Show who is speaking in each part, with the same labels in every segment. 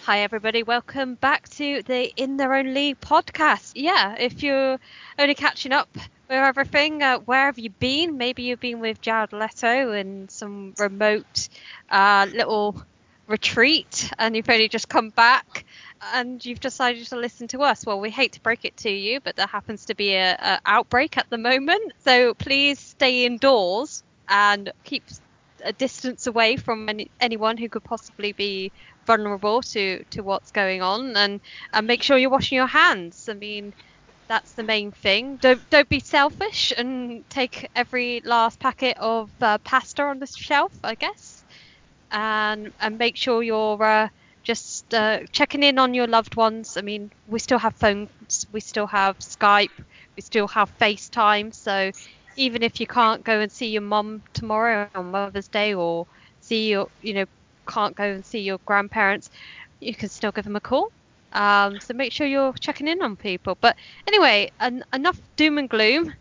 Speaker 1: Hi everybody, welcome back to the In Their Own League podcast. Yeah, if you're only catching up with everything, where have you been? Maybe you've been with Jared Leto in some remote little retreat and you've only just come back and you've decided to listen to us. Well, we hate to break it to you, but there happens to be a outbreak at the moment. So please stay indoors and keep a distance away from anyone who could possibly be vulnerable to what's going on, and make sure you're washing your hands. I mean, that's the main thing. Don't be selfish and take every last packet of pasta on the shelf, I guess, and make sure you're just checking in on your loved ones. I mean, we still have phones, we still have Skype, we still have FaceTime, so even if you can't go and see your mum tomorrow on Mother's Day, or see your, can't go and see your grandparents, you can still give them a call. So make sure you're checking in on people. But anyway, enough doom and gloom.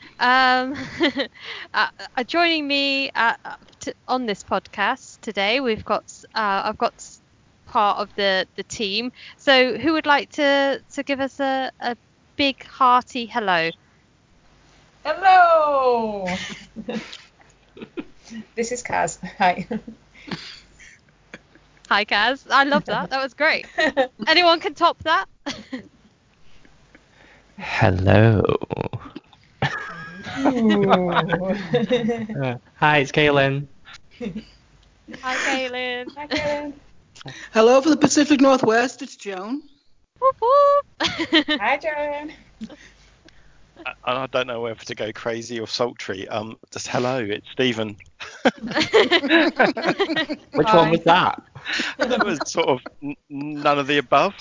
Speaker 1: Joining me on this podcast today, I've got part of the team. So who would like to give us a big hearty hello?
Speaker 2: Hello! This is Kaz. Hi.
Speaker 1: Hi, Kaz. I love that. That was great. Anyone can top that?
Speaker 3: Hello. Hi, it's Kaylin.
Speaker 1: Hi, Kaylin.
Speaker 2: Hi, Kaylin.
Speaker 4: Hello from the Pacific Northwest. It's Joan.
Speaker 1: Whoop, whoop.
Speaker 2: Hi, Joan.
Speaker 5: I don't know whether to go crazy or sultry. Just hello, it's Stephen.
Speaker 3: Which one was that?
Speaker 5: That was sort of none of the above.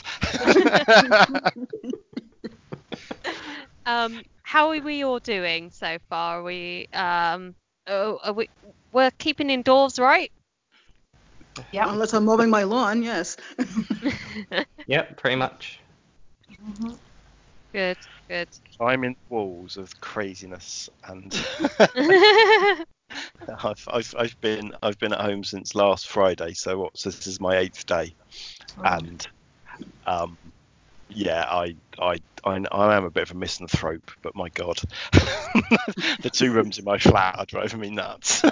Speaker 1: How are we all doing so far? We're keeping indoors, right?
Speaker 2: Yeah.
Speaker 4: Unless I'm mowing my lawn, yes.
Speaker 3: Yep, pretty much.
Speaker 2: Mm-hmm.
Speaker 1: Good.
Speaker 5: I'm in walls of craziness, and I've been at home since last Friday. So this is my 8th day, and yeah, I am a bit of a misanthrope, but my God, the 2 rooms in my flat are driving me nuts.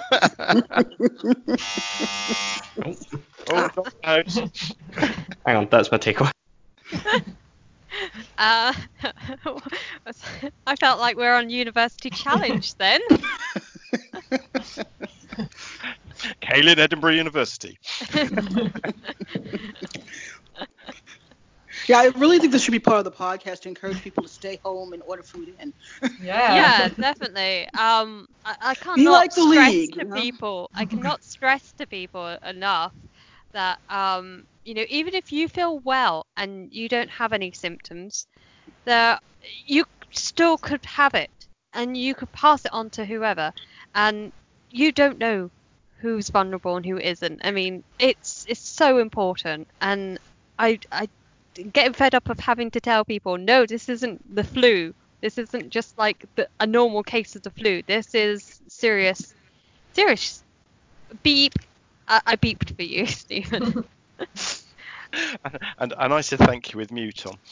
Speaker 5: Oh,
Speaker 3: Hang on, that's my takeaway.
Speaker 1: I felt like we're on University Challenge then.
Speaker 5: Kaylin, Edinburgh University.
Speaker 4: Yeah, I really think this should be part of the podcast to encourage people to stay home and order food in.
Speaker 1: Yeah, definitely. I cannot
Speaker 4: Be like the
Speaker 1: stress
Speaker 4: league,
Speaker 1: to people. I cannot stress to people enough that even if you feel well and you don't have any symptoms, that you still could have it and you could pass it on to whoever, and you don't know who's vulnerable and who isn't. I mean, it's so important, and I getting fed up of having to tell people, no, this isn't the flu. This isn't just like a normal case of the flu. This is serious. Beep. I beeped for you, Stephen.
Speaker 5: and I said thank you with mute on.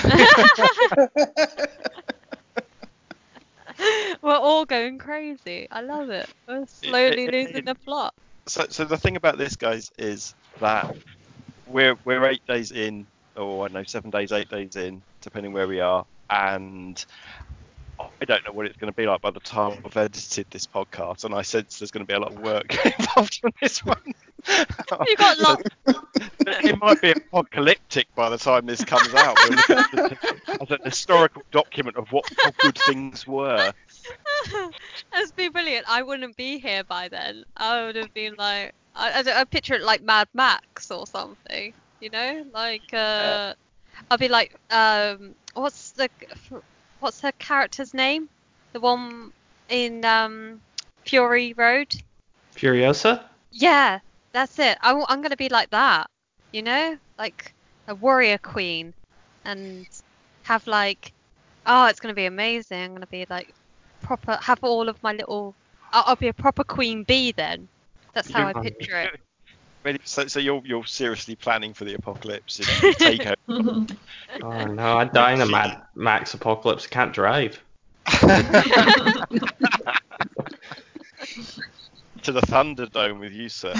Speaker 1: We're all going crazy. I love it. We're slowly losing the plot.
Speaker 5: So the thing about this, guys, is that we're 8 days in, or I don't know, 7 days, 8 days in, depending where we are, and I don't know what it's going to be like by the time I've edited this podcast, and I sense there's going to be a lot of work involved in this one.
Speaker 1: You got lots.
Speaker 5: It might be apocalyptic by the time this comes out. As a historical document of how good things were.
Speaker 1: That's been brilliant. I wouldn't be here by then. I would have been like, I picture it like Mad Max or something, like I'll be like, what's her character's name? The one in Fury Road?
Speaker 3: Furiosa?
Speaker 1: Yeah, that's it. I'm gonna be like that, like a warrior queen, and have like, oh, it's gonna be amazing. I'm gonna be like proper, have all of my little. I'll be a proper queen bee then. That's how I picture it.
Speaker 5: Ready? So you're seriously planning for the apocalypse if you take over.
Speaker 3: Oh no, I'd die in a Mad Max apocalypse. I can't drive.
Speaker 5: To the Thunderdome with you, sir.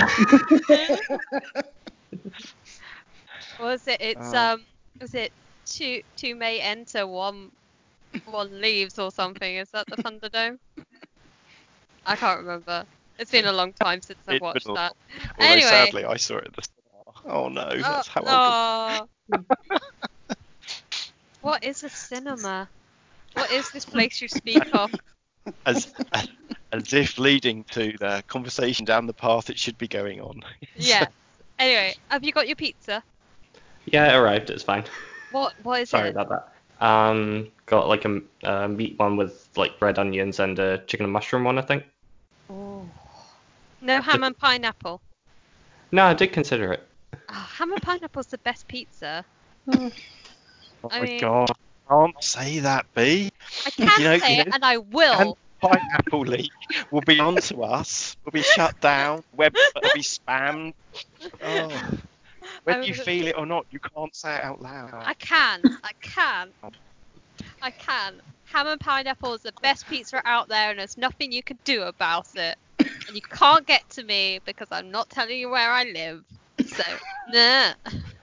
Speaker 1: Was it? It's Was it two may enter, one leaves or something? Is that the Thunderdome? I can't remember. It's been a long time since I've watched that.
Speaker 5: Although
Speaker 1: Anyway.
Speaker 5: sadly I saw it at the cinema. Oh no, that's how old.
Speaker 1: What is a cinema? What is this place you speak of?
Speaker 5: As if leading to the conversation down the path it should be going on.
Speaker 1: Yeah. Anyway, have you got your pizza?
Speaker 3: Yeah, it arrived. It's fine.
Speaker 1: What is
Speaker 3: Sorry
Speaker 1: it?
Speaker 3: about that. Got like a meat one with like red onions and a chicken and mushroom one, I think.
Speaker 1: Oh. No ham and pineapple.
Speaker 3: No, I did consider it.
Speaker 1: Oh, ham and pineapple's the best pizza.
Speaker 5: Oh
Speaker 1: I
Speaker 5: my
Speaker 1: mean-
Speaker 5: god. Can't say that, B.
Speaker 1: I can say it, and I will.
Speaker 5: And Pineapple League will be onto us. Will be shut down. Web will be spammed. Oh. Whether you feel it or not, you can't say it out loud.
Speaker 1: I can. Ham and pineapple is the best pizza out there, and there's nothing you can do about it. And you can't get to me because I'm not telling you where I live. So, nah.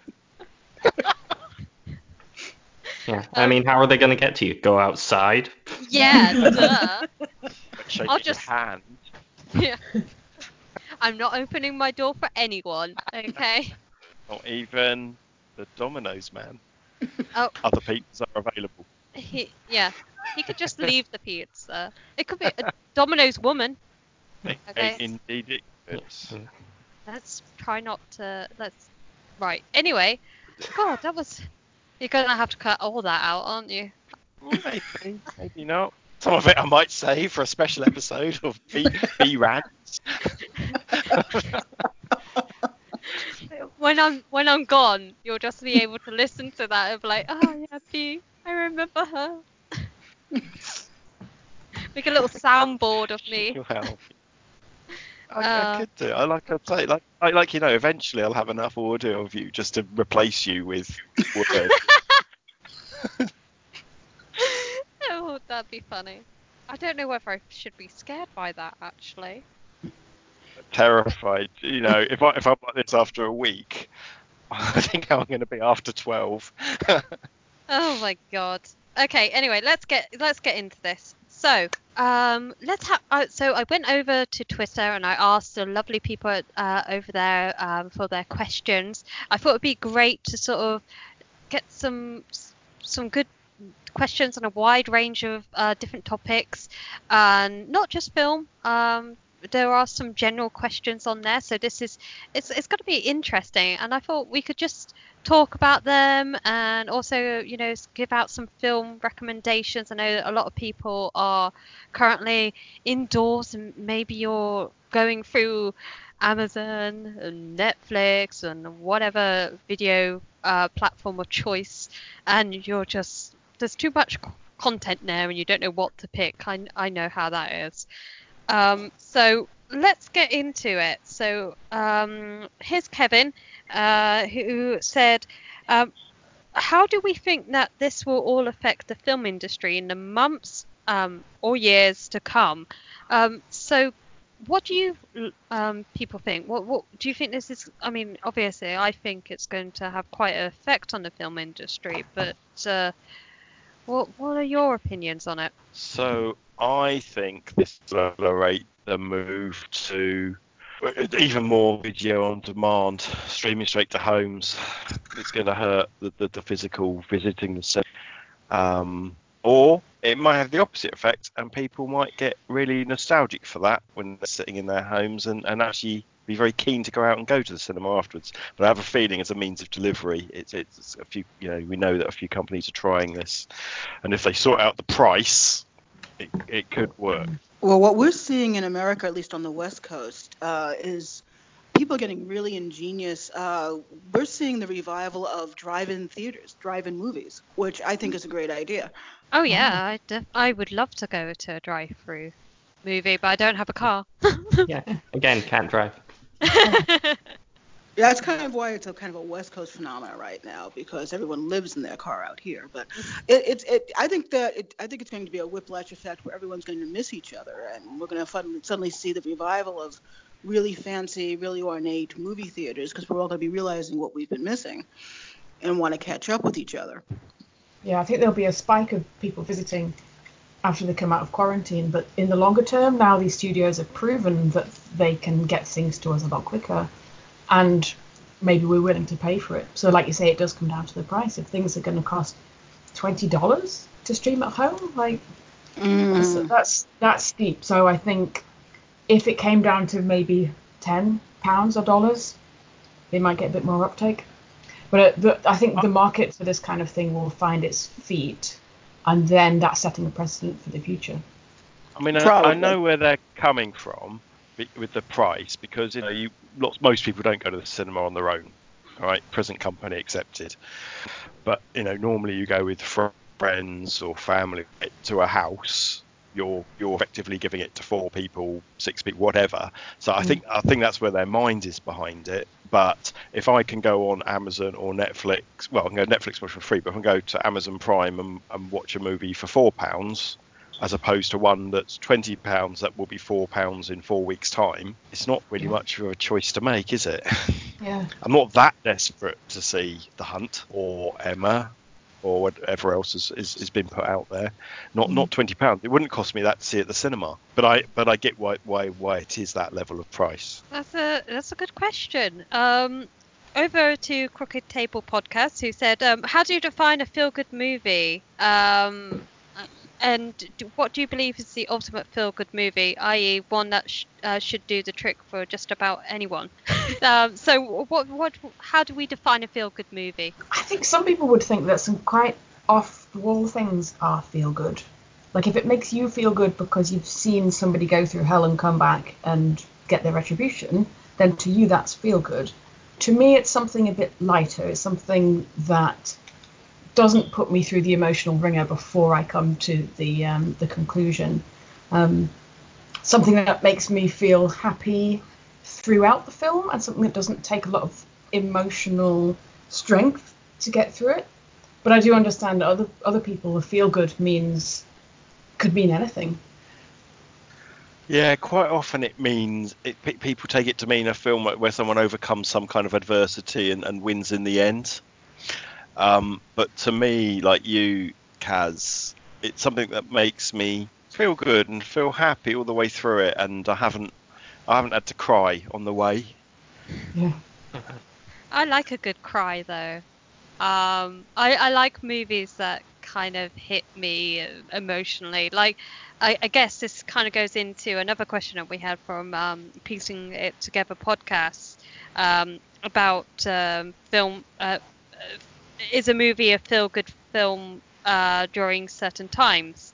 Speaker 3: Yeah. I mean, how are they going to get to you? Go outside?
Speaker 1: Yeah, duh.
Speaker 5: Shake
Speaker 1: I'll
Speaker 5: your
Speaker 1: just-
Speaker 5: hand.
Speaker 1: Yeah. I'm not opening my door for anyone, okay?
Speaker 5: Not even the Domino's man.
Speaker 1: Oh,
Speaker 5: Other pizzas are available.
Speaker 1: he could just leave the pizza. It could be a Domino's woman. Okay.
Speaker 5: Indeed it could.
Speaker 1: Let's try not to. Right. Anyway, God, that was. You're gonna have to cut all that out, aren't you?
Speaker 5: Well, maybe not. Some of it I might save for a special episode of B Rants.
Speaker 1: When I'm gone, you'll just be able to listen to that and be like, oh yeah, P, I remember her. Make a little soundboard of me.
Speaker 5: Well, I could do. I'd say, eventually I'll have enough audio of you just to replace you with words.
Speaker 1: Oh, that'd be funny. I don't know whether I should be scared by that, actually.
Speaker 5: Terrified. If I'm like this after a week, I think I'm going to be after 12.
Speaker 1: Oh my god. Okay. Anyway, let's get into this. So, so I went over to Twitter and I asked the lovely people over there for their questions. I thought it'd be great to sort of get some good questions on a wide range of different topics, and not just film. There are some general questions on there, so it's going to be interesting, and I thought we could just talk about them and also give out some film recommendations. I know a lot of people are currently indoors and maybe you're going through Amazon and Netflix and whatever video platform of choice, and there's too much content there and you don't know what to pick. I know how that is. So let's get into it. So here's Kevin, who said, how do we think that this will all affect the film industry in the months or years to come? So what do you people think? What do you think this is? I mean, obviously, I think it's going to have quite an effect on the film industry, but what are your opinions on it?
Speaker 5: So I think this will accelerate the move to even more video on demand, streaming straight to homes. It's going to hurt the physical visiting the set. Or it might have the opposite effect and people might get really nostalgic for that when they're sitting in their homes and actually be very keen to go out and go to the cinema afterwards. But I have a feeling as a means of delivery, it's a few, we know that a few companies are trying this, and if they sort out the price, it could work.
Speaker 4: Well, what we're seeing in America, at least on the West Coast, is people getting really ingenious. We're seeing the revival of drive-in theaters, drive-in movies, which I think is a great idea.
Speaker 1: Oh yeah, I would love to go to a drive-through movie, but I don't have a car.
Speaker 3: Yeah. Again, can't drive.
Speaker 4: Yeah, that's kind of why it's a kind of a West Coast phenomenon right now, because everyone lives in their car out here. But I think it's going to be a whiplash effect where everyone's going to miss each other, and we're going to suddenly see the revival of really fancy, really ornate movie theaters, because we're all going to be realizing what we've been missing and want to catch up with each other.
Speaker 6: Yeah, I think there'll be a spike of people visiting after they come out of quarantine, but in the longer term, now these studios have proven that they can get things to us a lot quicker, and maybe we're willing to pay for it. So like you say, it does come down to the price. If things are going to cost $20 to stream at home, like that's steep. So I think if it came down to maybe £10 or dollars, they might get a bit more uptake. But I think the market for this kind of thing will find its feet, and then that's setting a precedent for the future.
Speaker 5: I mean, I know where they're coming from with the price, because most people don't go to the cinema on their own, all right, present company accepted. But normally you go with friends or family to a house. You're effectively giving it to 4 people, 6 people, whatever. So I think that's where their mind is behind it. But if I can go on Amazon or Netflix, well, I can go Netflix watch for free, but I can go to Amazon Prime and watch a movie for £4, as opposed to one that's £20 that will be £4 in 4 weeks' time. It's not really much of a choice to make, is it?
Speaker 6: Yeah.
Speaker 5: I'm not that desperate to see The Hunt or Emma or whatever else has been put out there. Not £20. It wouldn't cost me that to see at the cinema. But I get why it is that level of price.
Speaker 1: That's a good question. Over to Crooked Table Podcast, who said, how do you define a feel-good movie? And what do you believe is the ultimate feel-good movie, i.e. one that should do the trick for just about anyone? So how do we define a feel-good movie?
Speaker 6: I think some people would think that some quite off-the-wall things are feel-good. Like if it makes you feel good because you've seen somebody go through hell and come back and get their retribution, then to you that's feel-good. To me, it's something a bit lighter. It's something that doesn't put me through the emotional ringer before I come to the conclusion. Something that makes me feel happy throughout the film, and something that doesn't take a lot of emotional strength to get through it. But I do understand that other people, feel good could mean anything.
Speaker 5: Yeah, quite often it means people take it to mean a film where someone overcomes some kind of adversity and wins in the end. But to me, like you, Kaz, it's something that makes me feel good and feel happy all the way through it, and I haven't had to cry on the way.
Speaker 6: Yeah.
Speaker 1: I like a good cry though. I like movies that kind of hit me emotionally. Like, I guess this kind of goes into another question that we had from Piecing It Together podcast about film. Is a movie a feel-good film during certain times?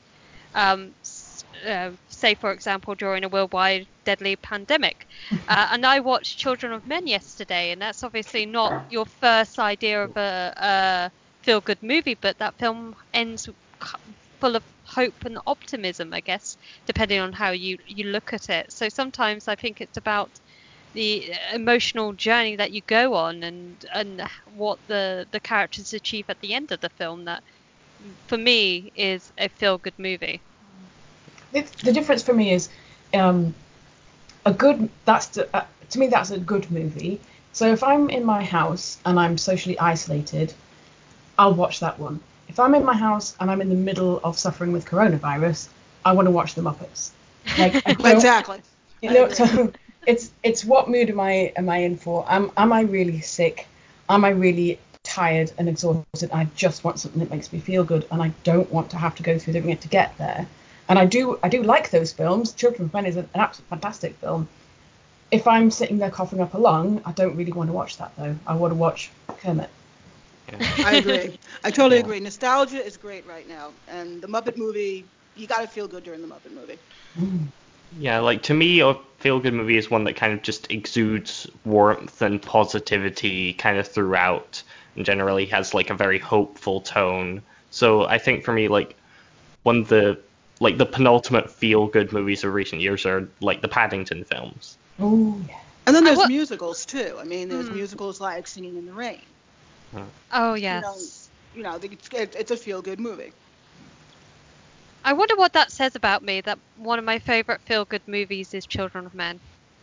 Speaker 1: Say, for example, during a worldwide deadly pandemic. And I watched Children of Men yesterday, and that's obviously not your first idea of a feel-good movie, but that film ends full of hope and optimism, I guess, depending on how you look at it. So sometimes I think it's about the emotional journey that you go on and what the characters achieve at the end of the film that, for me, is a feel-good movie.
Speaker 6: The difference for me is to me that's a good movie. So if I'm in my house and I'm socially isolated, I'll watch that one. If I'm in my house and I'm in the middle of suffering with coronavirus, I want to watch The Muppets. Like,
Speaker 4: Exactly.
Speaker 6: So it's what mood am I in for? Am I really sick? Am I really tired and exhausted? I just want something that makes me feel good, and I don't want to have to go through the ringer to get there. And I do like those films. Children of Men is an absolutely fantastic film. If I'm sitting there coughing up a lung, I don't really want to watch that though. I want to watch Kermit.
Speaker 4: I agree. I totally agree. Nostalgia is great right now, and the Muppet movie, you got to feel good during the Muppet movie.
Speaker 3: Yeah, like to me, a feel-good movie is one that kind of just exudes warmth and positivity kind of throughout, and generally has like a very hopeful tone. So I think for me, like one of the penultimate feel-good movies of recent years are like the Paddington films.
Speaker 6: Oh yeah.
Speaker 4: And then
Speaker 1: I
Speaker 4: there's
Speaker 1: wa-
Speaker 4: musicals too. I mean, there's musicals like Singing in the Rain.
Speaker 1: Oh
Speaker 4: You know,
Speaker 1: yes.
Speaker 4: it's a feel-good movie.
Speaker 1: I wonder what that says about me. That one of my favorite feel-good movies is Children of Men.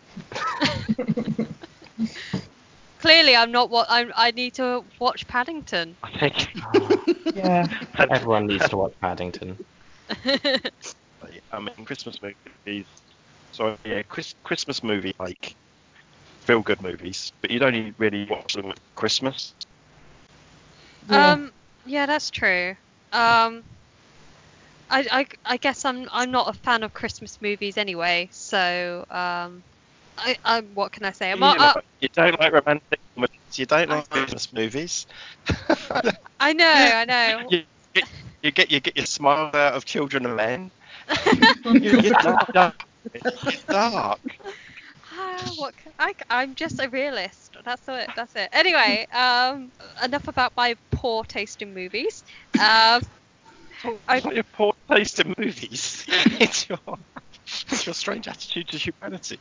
Speaker 1: Clearly, I'm not what I need to watch Paddington.
Speaker 5: I think
Speaker 6: Yeah.
Speaker 3: Everyone needs to watch Paddington.
Speaker 5: I mean Christmas movies. Sorry, yeah, Christmas movie like feel good movies, but you'd only really watch them at Christmas.
Speaker 6: Yeah.
Speaker 1: Yeah, that's true. I guess I'm not a fan of Christmas movies anyway. So I what can I say?
Speaker 5: You don't like romantic comedies. You don't like Christmas movies.
Speaker 1: I know.
Speaker 5: You get your smile out of Children of Men. You're dark. You're dark.
Speaker 1: I'm just a realist. That's it. Anyway, enough about my poor taste in movies.
Speaker 5: It's not your poor taste in movies. It's your strange attitude to humanity.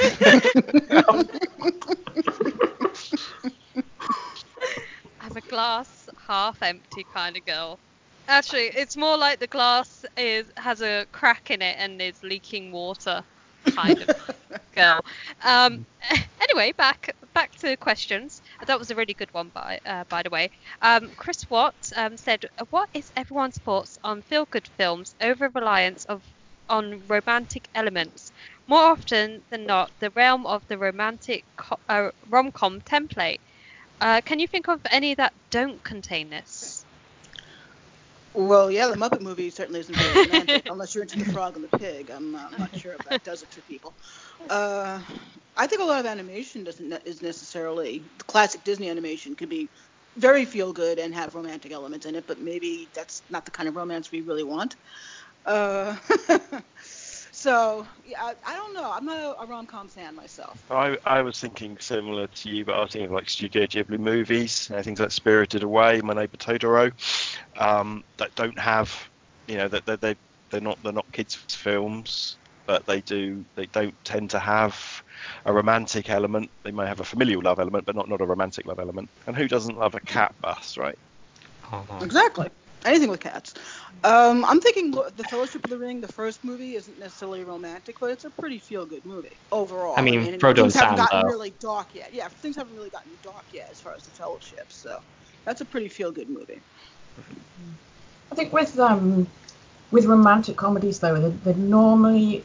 Speaker 1: I'm a glass half empty kind of girl. Actually, it's more like the glass has a crack in it and is leaking water kind of girl. Anyway, back to questions. That was a really good one, by the way. Chris Watt said, "What is everyone's thoughts on feel-good films over reliance on romantic elements? More often than not, the realm of the romantic rom-com template. Can you think of any that don't contain this?"
Speaker 4: Well, yeah, the Muppet movie certainly isn't very romantic, unless you're into The Frog and the Pig. I'm not sure if that does it for people. I think a lot of animation is necessarily, the classic Disney animation could be very feel good and have romantic elements in it, but maybe that's not the kind of romance we really want. So, yeah, I don't know. I'm not a rom-com fan myself.
Speaker 5: I was thinking similar to you, but I was thinking of like Studio Ghibli movies, things like Spirited Away, My Neighbor Totoro, that don't have, that they're not kids' films, but they don't tend to have a romantic element. They may have a familial love element, but not a romantic love element. And who doesn't love a cat bus, right?
Speaker 4: Exactly. Anything with cats. I'm thinking The Fellowship of the Ring, the first movie, isn't necessarily romantic, but it's a pretty feel-good movie overall.
Speaker 3: I mean, Frodo
Speaker 4: things
Speaker 3: and
Speaker 4: haven't
Speaker 3: Sam,
Speaker 4: gotten
Speaker 3: though.
Speaker 4: really dark yet. Yeah, things haven't really gotten dark yet as far as The Fellowship, so that's a pretty feel-good movie.
Speaker 6: I think with romantic comedies though, they're normally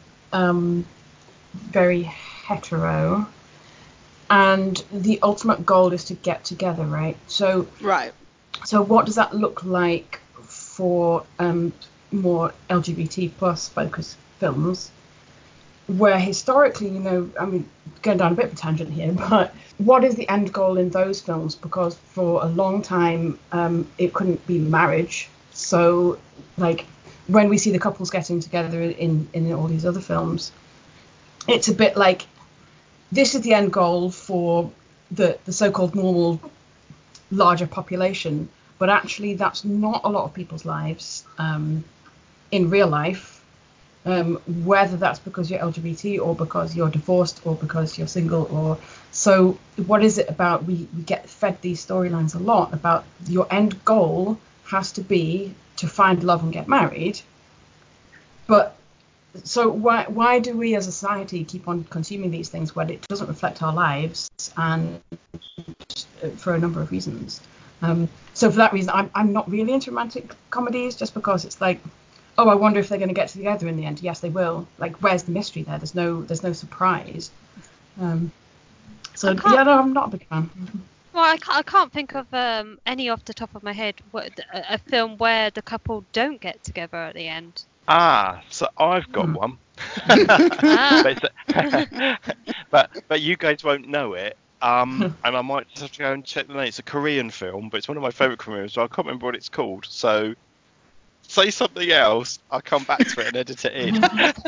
Speaker 6: very hetero, and the ultimate goal is to get together, right? So
Speaker 4: Right.
Speaker 6: So what does that look like for more LGBT plus focused films, where historically, I mean, going down a bit of a tangent here, but what is the end goal in those films? Because for a long time, it couldn't be marriage. So, like, when we see the couples getting together in all these other films, it's a bit like, this is the end goal for the so-called normal larger population, but actually that's not a lot of people's lives in real life, whether that's because you're LGBT or because you're divorced or because you're single. Or so what is it about, we get fed these storylines a lot about your end goal has to be to find love and get married, but so why do we as a society keep on consuming these things when it doesn't reflect our lives, and for a number of reasons. So for that reason, I'm not really into romantic comedies, just because it's like, oh, I wonder if they're going to get together in the end. Yes, they will. Like, where's the mystery there? There's no surprise. I'm not a big fan.
Speaker 1: Well, I can't think of any off the top of my head. A film where the couple don't get together at the end.
Speaker 5: So I've got one.
Speaker 1: Ah.
Speaker 5: but you guys won't know it. And I might just have to go and check the name. It's a Korean film, but it's one of my favourite Korean films, so I can't remember what it's called. So say something else, I'll come back to it and edit it in.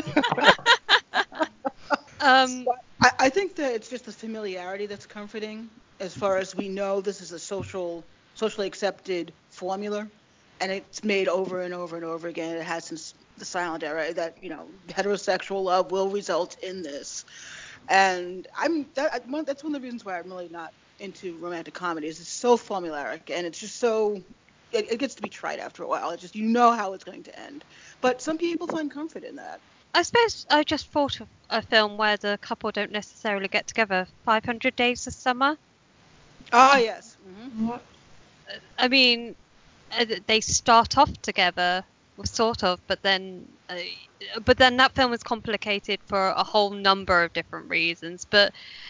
Speaker 4: I think that it's just the familiarity that's comforting, as far as we know this is a socially accepted formula, and it's made over and over and over again. It has since the silent era that, heterosexual love will result in this. And that's one of the reasons why I'm really not into romantic comedies. It's so formulaic, and it's just so it gets to be trite after a while. It's just how it's going to end. But some people find comfort in that.
Speaker 1: I suppose I just thought of a film where the couple don't necessarily get together. 500 Days of Summer.
Speaker 4: Ah, yes.
Speaker 6: Yeah.
Speaker 1: I mean, they start off together, sort of, but then that film is complicated for a whole number of different reasons. But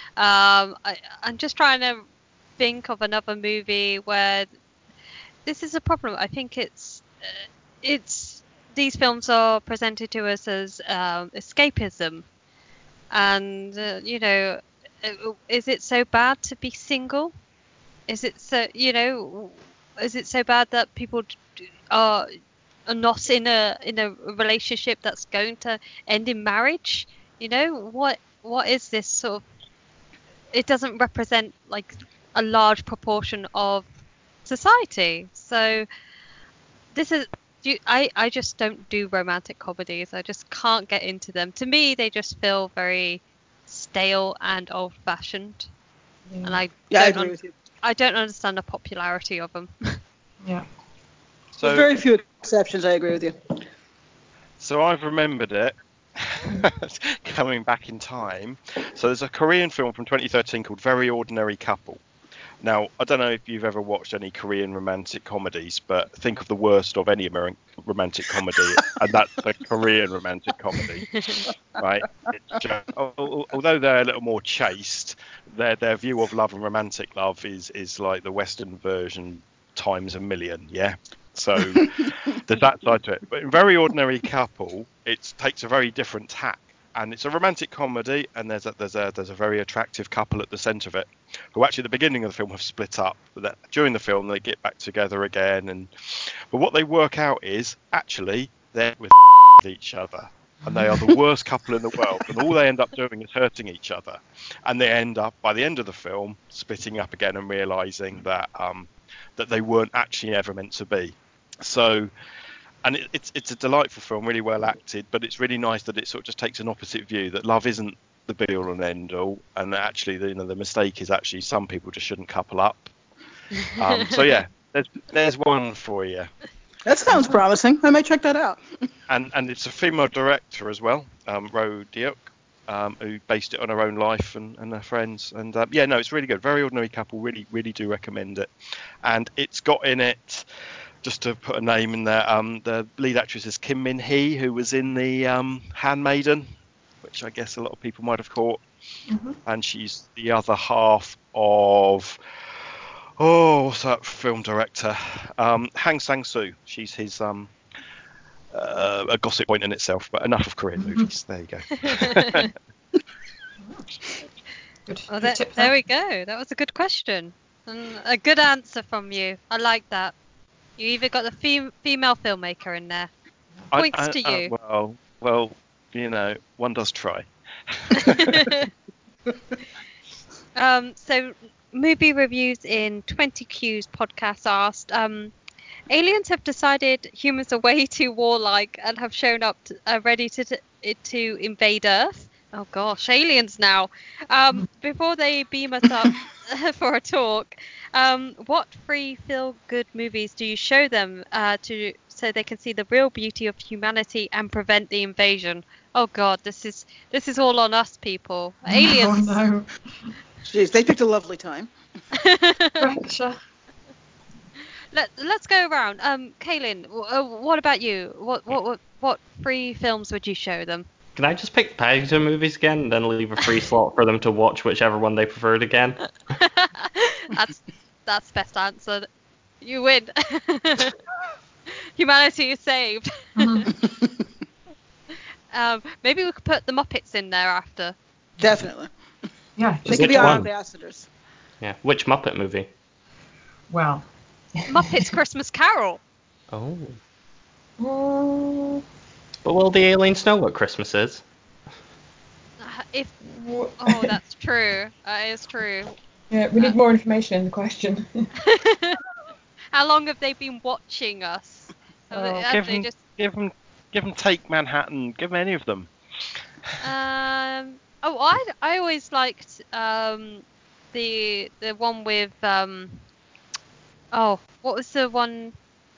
Speaker 1: I'm just trying to think of another movie where this is a problem. I think it's these films are presented to us as escapism, and is it so bad to be single? Is it so Is it so bad that people are not in a relationship that's going to end in marriage? What is this sort of? It doesn't represent like a large proportion of society. So this is. I just don't do romantic comedies. I just can't get into them. To me, they just feel very stale and old-fashioned, and
Speaker 4: I agree with you.
Speaker 1: I don't understand the popularity of them.
Speaker 6: Yeah.
Speaker 5: So
Speaker 4: With very few exceptions, I agree with you.
Speaker 5: So I've remembered it coming back in time. So there's a Korean film from 2013 called Very Ordinary Couple. Now, I don't know if you've ever watched any Korean romantic comedies, but think of the worst of any American romantic comedy, and that's a Korean romantic comedy, right? Although they're a little more chaste, their view of love and romantic love is like the Western version times a million, yeah? So there's that side to it. But in Very Ordinary Couple, it takes a very different tack. And it's a romantic comedy, and there's a very attractive couple at the centre of it, who actually at the beginning of the film have split up. But during the film, they get back together again. But what they work out is actually they're with each other, and they are the worst couple in the world. And all they end up doing is hurting each other. And they end up by the end of the film splitting up again and realising that that they weren't actually ever meant to be. So. And it's a delightful film, really well acted, but it's really nice that it sort of just takes an opposite view, that love isn't the be all and end all, and actually the mistake is actually some people just shouldn't couple up. So yeah, there's one for you.
Speaker 4: That sounds promising. I might check that out.
Speaker 5: And it's a female director as well, Ro Deok, who based it on her own life and her friends. And it's really good. Very Ordinary Couple. Really, really do recommend it. And it's got in it. Just to put a name in there, the lead actress is Kim Min Hee, who was in the Handmaiden, which I guess a lot of people might have caught.
Speaker 6: Mm-hmm.
Speaker 5: And she's the other half of, what's that film director? Hang Sang-soo. She's his, a gossip point in itself, but enough of Korean movies. There you go.
Speaker 6: Good tip
Speaker 1: there we go. That was a good question. And a good answer from you. I like that. You even got the female filmmaker in there. Points to you.
Speaker 5: Well, one does try.
Speaker 1: So, movie reviews in 20 Q's podcast asked, aliens have decided humans are way too warlike and have shown up ready to invade Earth. Oh gosh, aliens now. Before they beam us up for a talk, what free feel-good movies do you show them so they can see the real beauty of humanity and prevent the invasion? Oh god, this is all on us people. Aliens.
Speaker 6: Oh no.
Speaker 4: Jeez, they picked a lovely time.
Speaker 6: Pressure.
Speaker 1: Let's go around. Kaylin, what about you? What free films would you show them?
Speaker 3: Can I just pick Paddington movies again and then leave a free slot for them to watch whichever one they preferred again?
Speaker 1: That's the best answer. You win. Humanity is saved. Maybe we could put the Muppets in there after.
Speaker 4: Definitely.
Speaker 6: Yeah.
Speaker 4: They could be our ambassadors.
Speaker 3: Yeah. Which Muppet movie?
Speaker 6: Well.
Speaker 1: Muppets Christmas Carol.
Speaker 3: Oh.
Speaker 6: Oh.
Speaker 3: But will the aliens know what Christmas is?
Speaker 1: That's true. That is true.
Speaker 6: Yeah, we need more information in the question.
Speaker 1: How long have they been watching us?
Speaker 5: Give them Take Manhattan. Give them any of them.
Speaker 1: Oh, I always liked the one with oh, what was the one?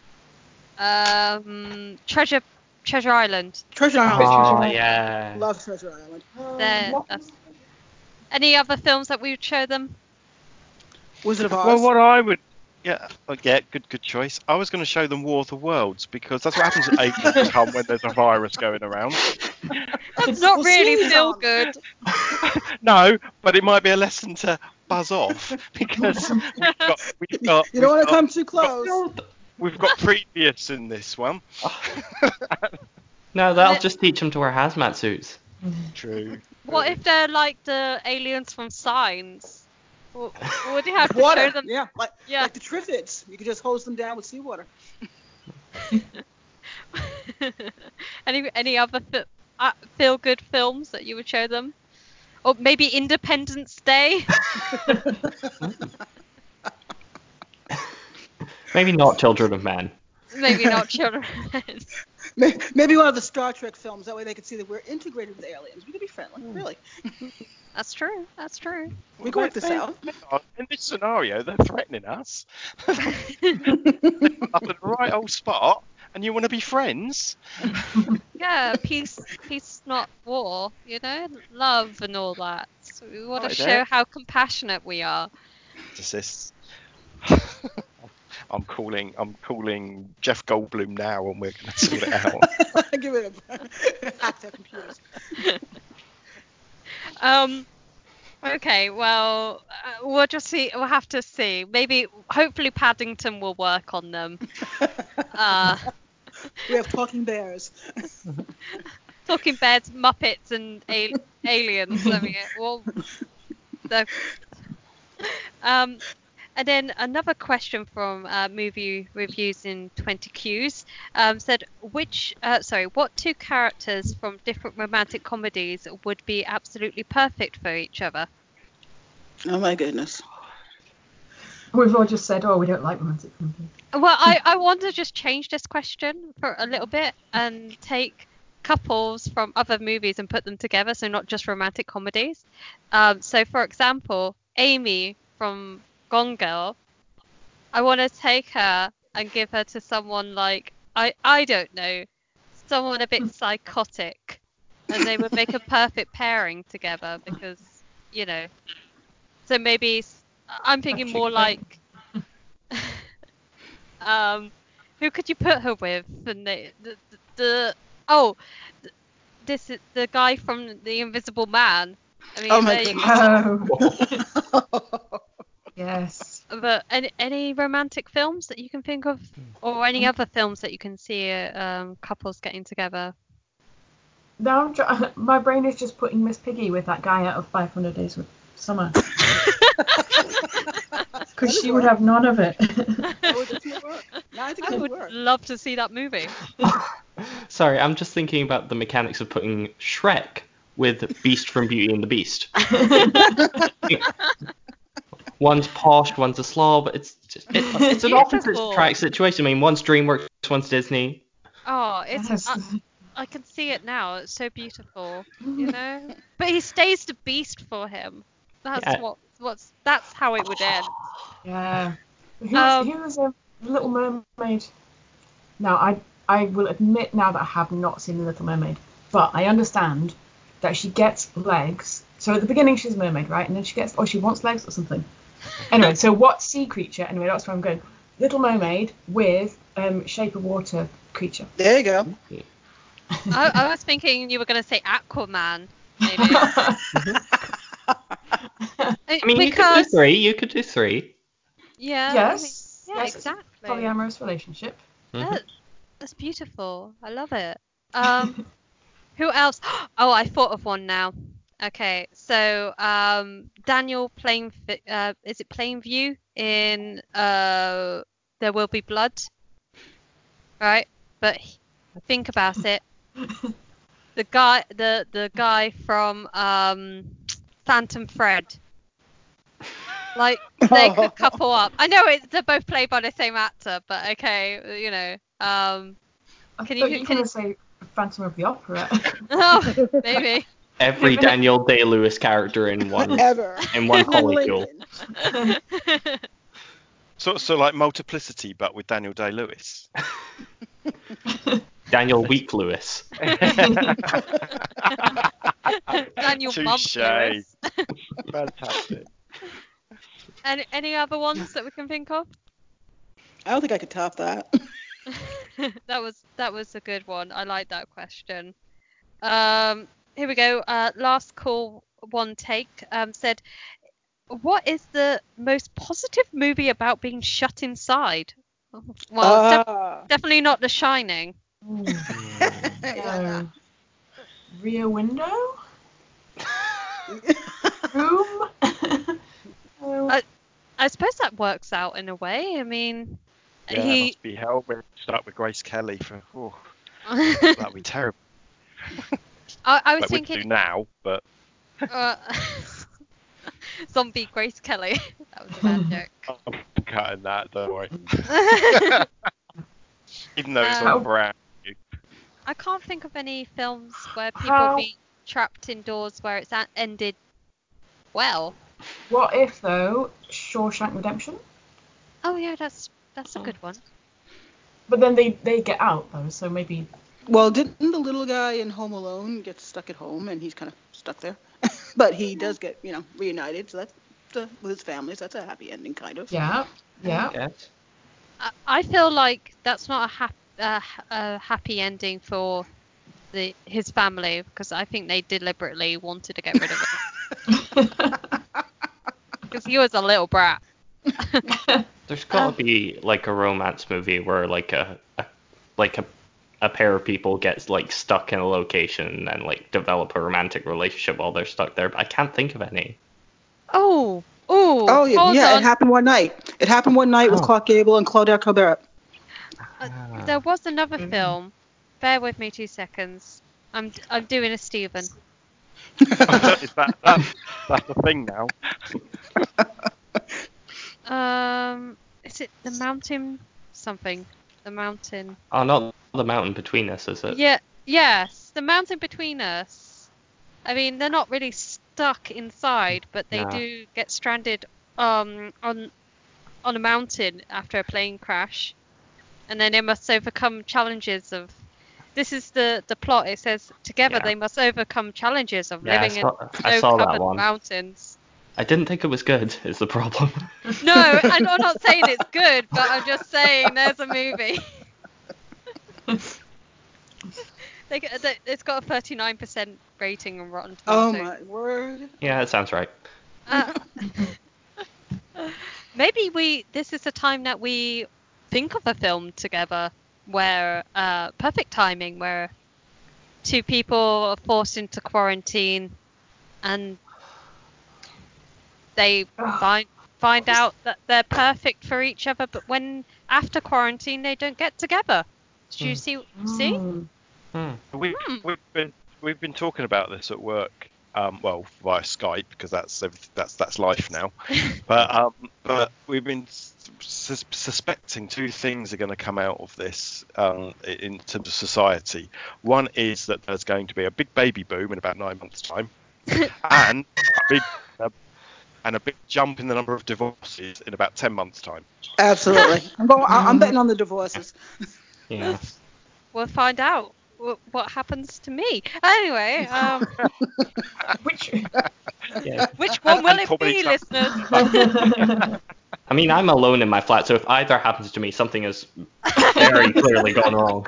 Speaker 1: Treasure Island.
Speaker 4: Treasure Island.
Speaker 3: Oh,
Speaker 6: Island.
Speaker 3: yeah.
Speaker 4: Love Treasure Island.
Speaker 1: That's any other films that we would show them?
Speaker 4: Wizard of
Speaker 5: Well,
Speaker 4: Oz.
Speaker 5: what I would, good choice. I was going to show them War of the Worlds because that's what happens at aliens come when there's a virus going around.
Speaker 1: That's not
Speaker 4: Well,
Speaker 1: really
Speaker 4: Susan.
Speaker 1: feel good.
Speaker 5: No, but it might be a lesson to buzz off because we've got
Speaker 4: You don't want to come too close.
Speaker 5: we've got previous in this one.
Speaker 3: No, that'll just teach them to wear hazmat suits.
Speaker 5: True.
Speaker 1: What if they're like the aliens from Signs? Would you have to
Speaker 4: Water.
Speaker 1: show them?
Speaker 4: Yeah, like
Speaker 1: Yeah.
Speaker 4: the Triffids. You could just hose them down with seawater.
Speaker 1: Any other feel good films that you would show them? Or maybe Independence Day?
Speaker 3: Maybe not Children of Men.
Speaker 1: Maybe not Children.
Speaker 4: Maybe one of the Star Trek films. That way they could see that we're integrated with aliens. We could be friendly, really.
Speaker 1: That's true. That's true.
Speaker 4: We can work this out.
Speaker 5: In this scenario, they're threatening us. They're up at the right old spot, and you want to be friends.
Speaker 1: Yeah, peace, not war. You know, love and all that. So we want to
Speaker 5: Right
Speaker 1: show
Speaker 5: there.
Speaker 1: how compassionate we are.
Speaker 5: Narcissists. I'm calling Jeff Goldblum now, and we're going to sort it out.
Speaker 4: Give it a hack their computers.
Speaker 1: Okay, well, we'll just see. We'll have to see. Maybe, hopefully, Paddington will work on them.
Speaker 4: We have talking bears.
Speaker 1: Talking Bears, Muppets, and aliens. I mean, well, and then another question from Movie Reviews in 20 Qs said, what two characters from different romantic comedies would be absolutely perfect for each other?
Speaker 4: Oh my goodness.
Speaker 6: We've all just said, we don't like romantic comedies.
Speaker 1: Well, I want to just change this question for a little bit and take couples from other movies and put them together, so not just romantic comedies. So, for example, Amy from Gone Girl, I want to take her and give her to someone like, I don't know, someone a bit psychotic, and they would make a perfect pairing together because, you know. So maybe I'm thinking more like, who could you put her with? And this is the guy from The Invisible Man. I mean,
Speaker 4: Oh my goodness.
Speaker 6: Oh. Yes.
Speaker 1: But any romantic films that you can think of, or any other films that you can see couples getting together?
Speaker 6: No, my brain is just putting Miss Piggy with that guy out of 500 Days with Summer. Because she would have none of it.
Speaker 1: I would love to see that movie.
Speaker 3: Sorry, I'm just thinking about the mechanics of putting Shrek with Beast from Beauty and the Beast. One's posh, one's a slob. It's an opposite track situation. I mean, one's DreamWorks, one's Disney.
Speaker 1: Oh, it's I can see it now. It's so beautiful, you know. But he stays the Beast for him. That's that's how it would end.
Speaker 6: Yeah. Who was a Little Mermaid? Now, I will admit now that I have not seen The Little Mermaid, but I understand that she gets legs. So at the beginning she's a mermaid, right? And then she wants legs or something. Anyway, so what sea creature? Anyway, that's where I'm going. Little Mermaid with Shape of Water creature.
Speaker 4: There you go.
Speaker 1: I was thinking you were going to say Aquaman, maybe.
Speaker 3: I mean, because you could do three.
Speaker 1: Yeah.
Speaker 6: Yes.
Speaker 1: Yeah, exactly.
Speaker 6: Polyamorous relationship.
Speaker 1: That's beautiful. I love it. Who else? Oh, I thought of one now. Okay, so Daniel is it Plainview in There Will Be Blood? Right? But think about it. The guy from Phantom Thread. Like, they could couple up. I know they're both played by the same actor, but okay, you know.
Speaker 6: I thought you were going to say Phantom of the Opera.
Speaker 1: Oh, maybe.
Speaker 3: Every Daniel Day-Lewis character in one
Speaker 4: Ever.
Speaker 3: polycule.
Speaker 4: Lincoln.
Speaker 5: So like Multiplicity, but with Daniel Day-Lewis.
Speaker 3: Daniel Week Lewis.
Speaker 1: Daniel Bump
Speaker 5: Touche.
Speaker 1: Lewis.
Speaker 5: Fantastic.
Speaker 1: Any other ones that we can think of?
Speaker 4: I don't think I could top that.
Speaker 1: That was a good one. I like that question. Here we go. Last call, one take. Said, what is the most positive movie about being shut inside? Well, definitely not The Shining.
Speaker 4: Yeah.
Speaker 6: Rear Window? Room?
Speaker 1: I suppose that works out in a way. I mean,
Speaker 5: Yeah, it must be hell when you start with Grace Kelly for. That'd be terrible.
Speaker 1: I was
Speaker 5: Like we do
Speaker 1: thinking
Speaker 5: now, but
Speaker 1: zombie Grace Kelly. That was a bad joke.
Speaker 5: I'm cutting that. Don't worry. Even though it's
Speaker 1: Um,
Speaker 5: all brand new.
Speaker 1: I can't think of any films where people be trapped indoors where it's ended well.
Speaker 6: What if, though, Shawshank Redemption?
Speaker 1: Oh yeah, that's a good one.
Speaker 6: But then they get out, though, so maybe...
Speaker 4: Well, didn't the little guy in Home Alone get stuck at home and he's kind of stuck there? But he does get, reunited, so that's with his family, so that's a happy ending, kind of.
Speaker 6: Yeah.
Speaker 3: Yes.
Speaker 1: I feel like that's not a happy ending for his family, because I think they deliberately wanted to get rid of it. Because he was a little brat.
Speaker 3: There's got to be like a romance movie where like a pair of people gets like stuck in a location and then like develop a romantic relationship while they're stuck there, but I can't think of any.
Speaker 4: Oh, yeah, it happened one night. It happened one night with Clark Gable and Claudette Colbert.
Speaker 1: There was another film. Bear with me 2 seconds. I'm doing a Stephen.
Speaker 5: That's the thing now.
Speaker 1: Is it The Mountain something? The Mountain.
Speaker 3: Oh, not The Mountain Between Us, is it?
Speaker 1: Yeah. Yes, The Mountain Between Us. I mean, they're not really stuck inside, but they do get stranded on a mountain after a plane crash, and then they must overcome challenges of. This is the plot. It says together they must overcome challenges of living in snow-covered mountains.
Speaker 3: I didn't think it was good, is the problem.
Speaker 1: No, I'm not saying it's good, but I'm just saying there's a movie. It's got a 39% rating on Rotten Tomatoes.
Speaker 4: Oh my word.
Speaker 3: Yeah, that sounds right.
Speaker 1: Maybe this is the time that we think of a film together where perfect timing, where two people are forced into quarantine and they find out that they're perfect for each other, but when after quarantine they don't get together. Did you see?
Speaker 5: We've been talking about this at work. Well, via Skype, because that's life now. But we've been suspecting two things are going to come out of this in terms of society. One is that there's going to be a big baby boom in about 9 months' time, and a big jump in the number of divorces in about 10 months' time.
Speaker 4: Absolutely. I'm betting on the divorces.
Speaker 3: Yeah.
Speaker 1: We'll find out what happens to me. Anyway, which one will it be, listeners?
Speaker 3: I mean, I'm alone in my flat, so if either happens to me, something has very clearly gone wrong.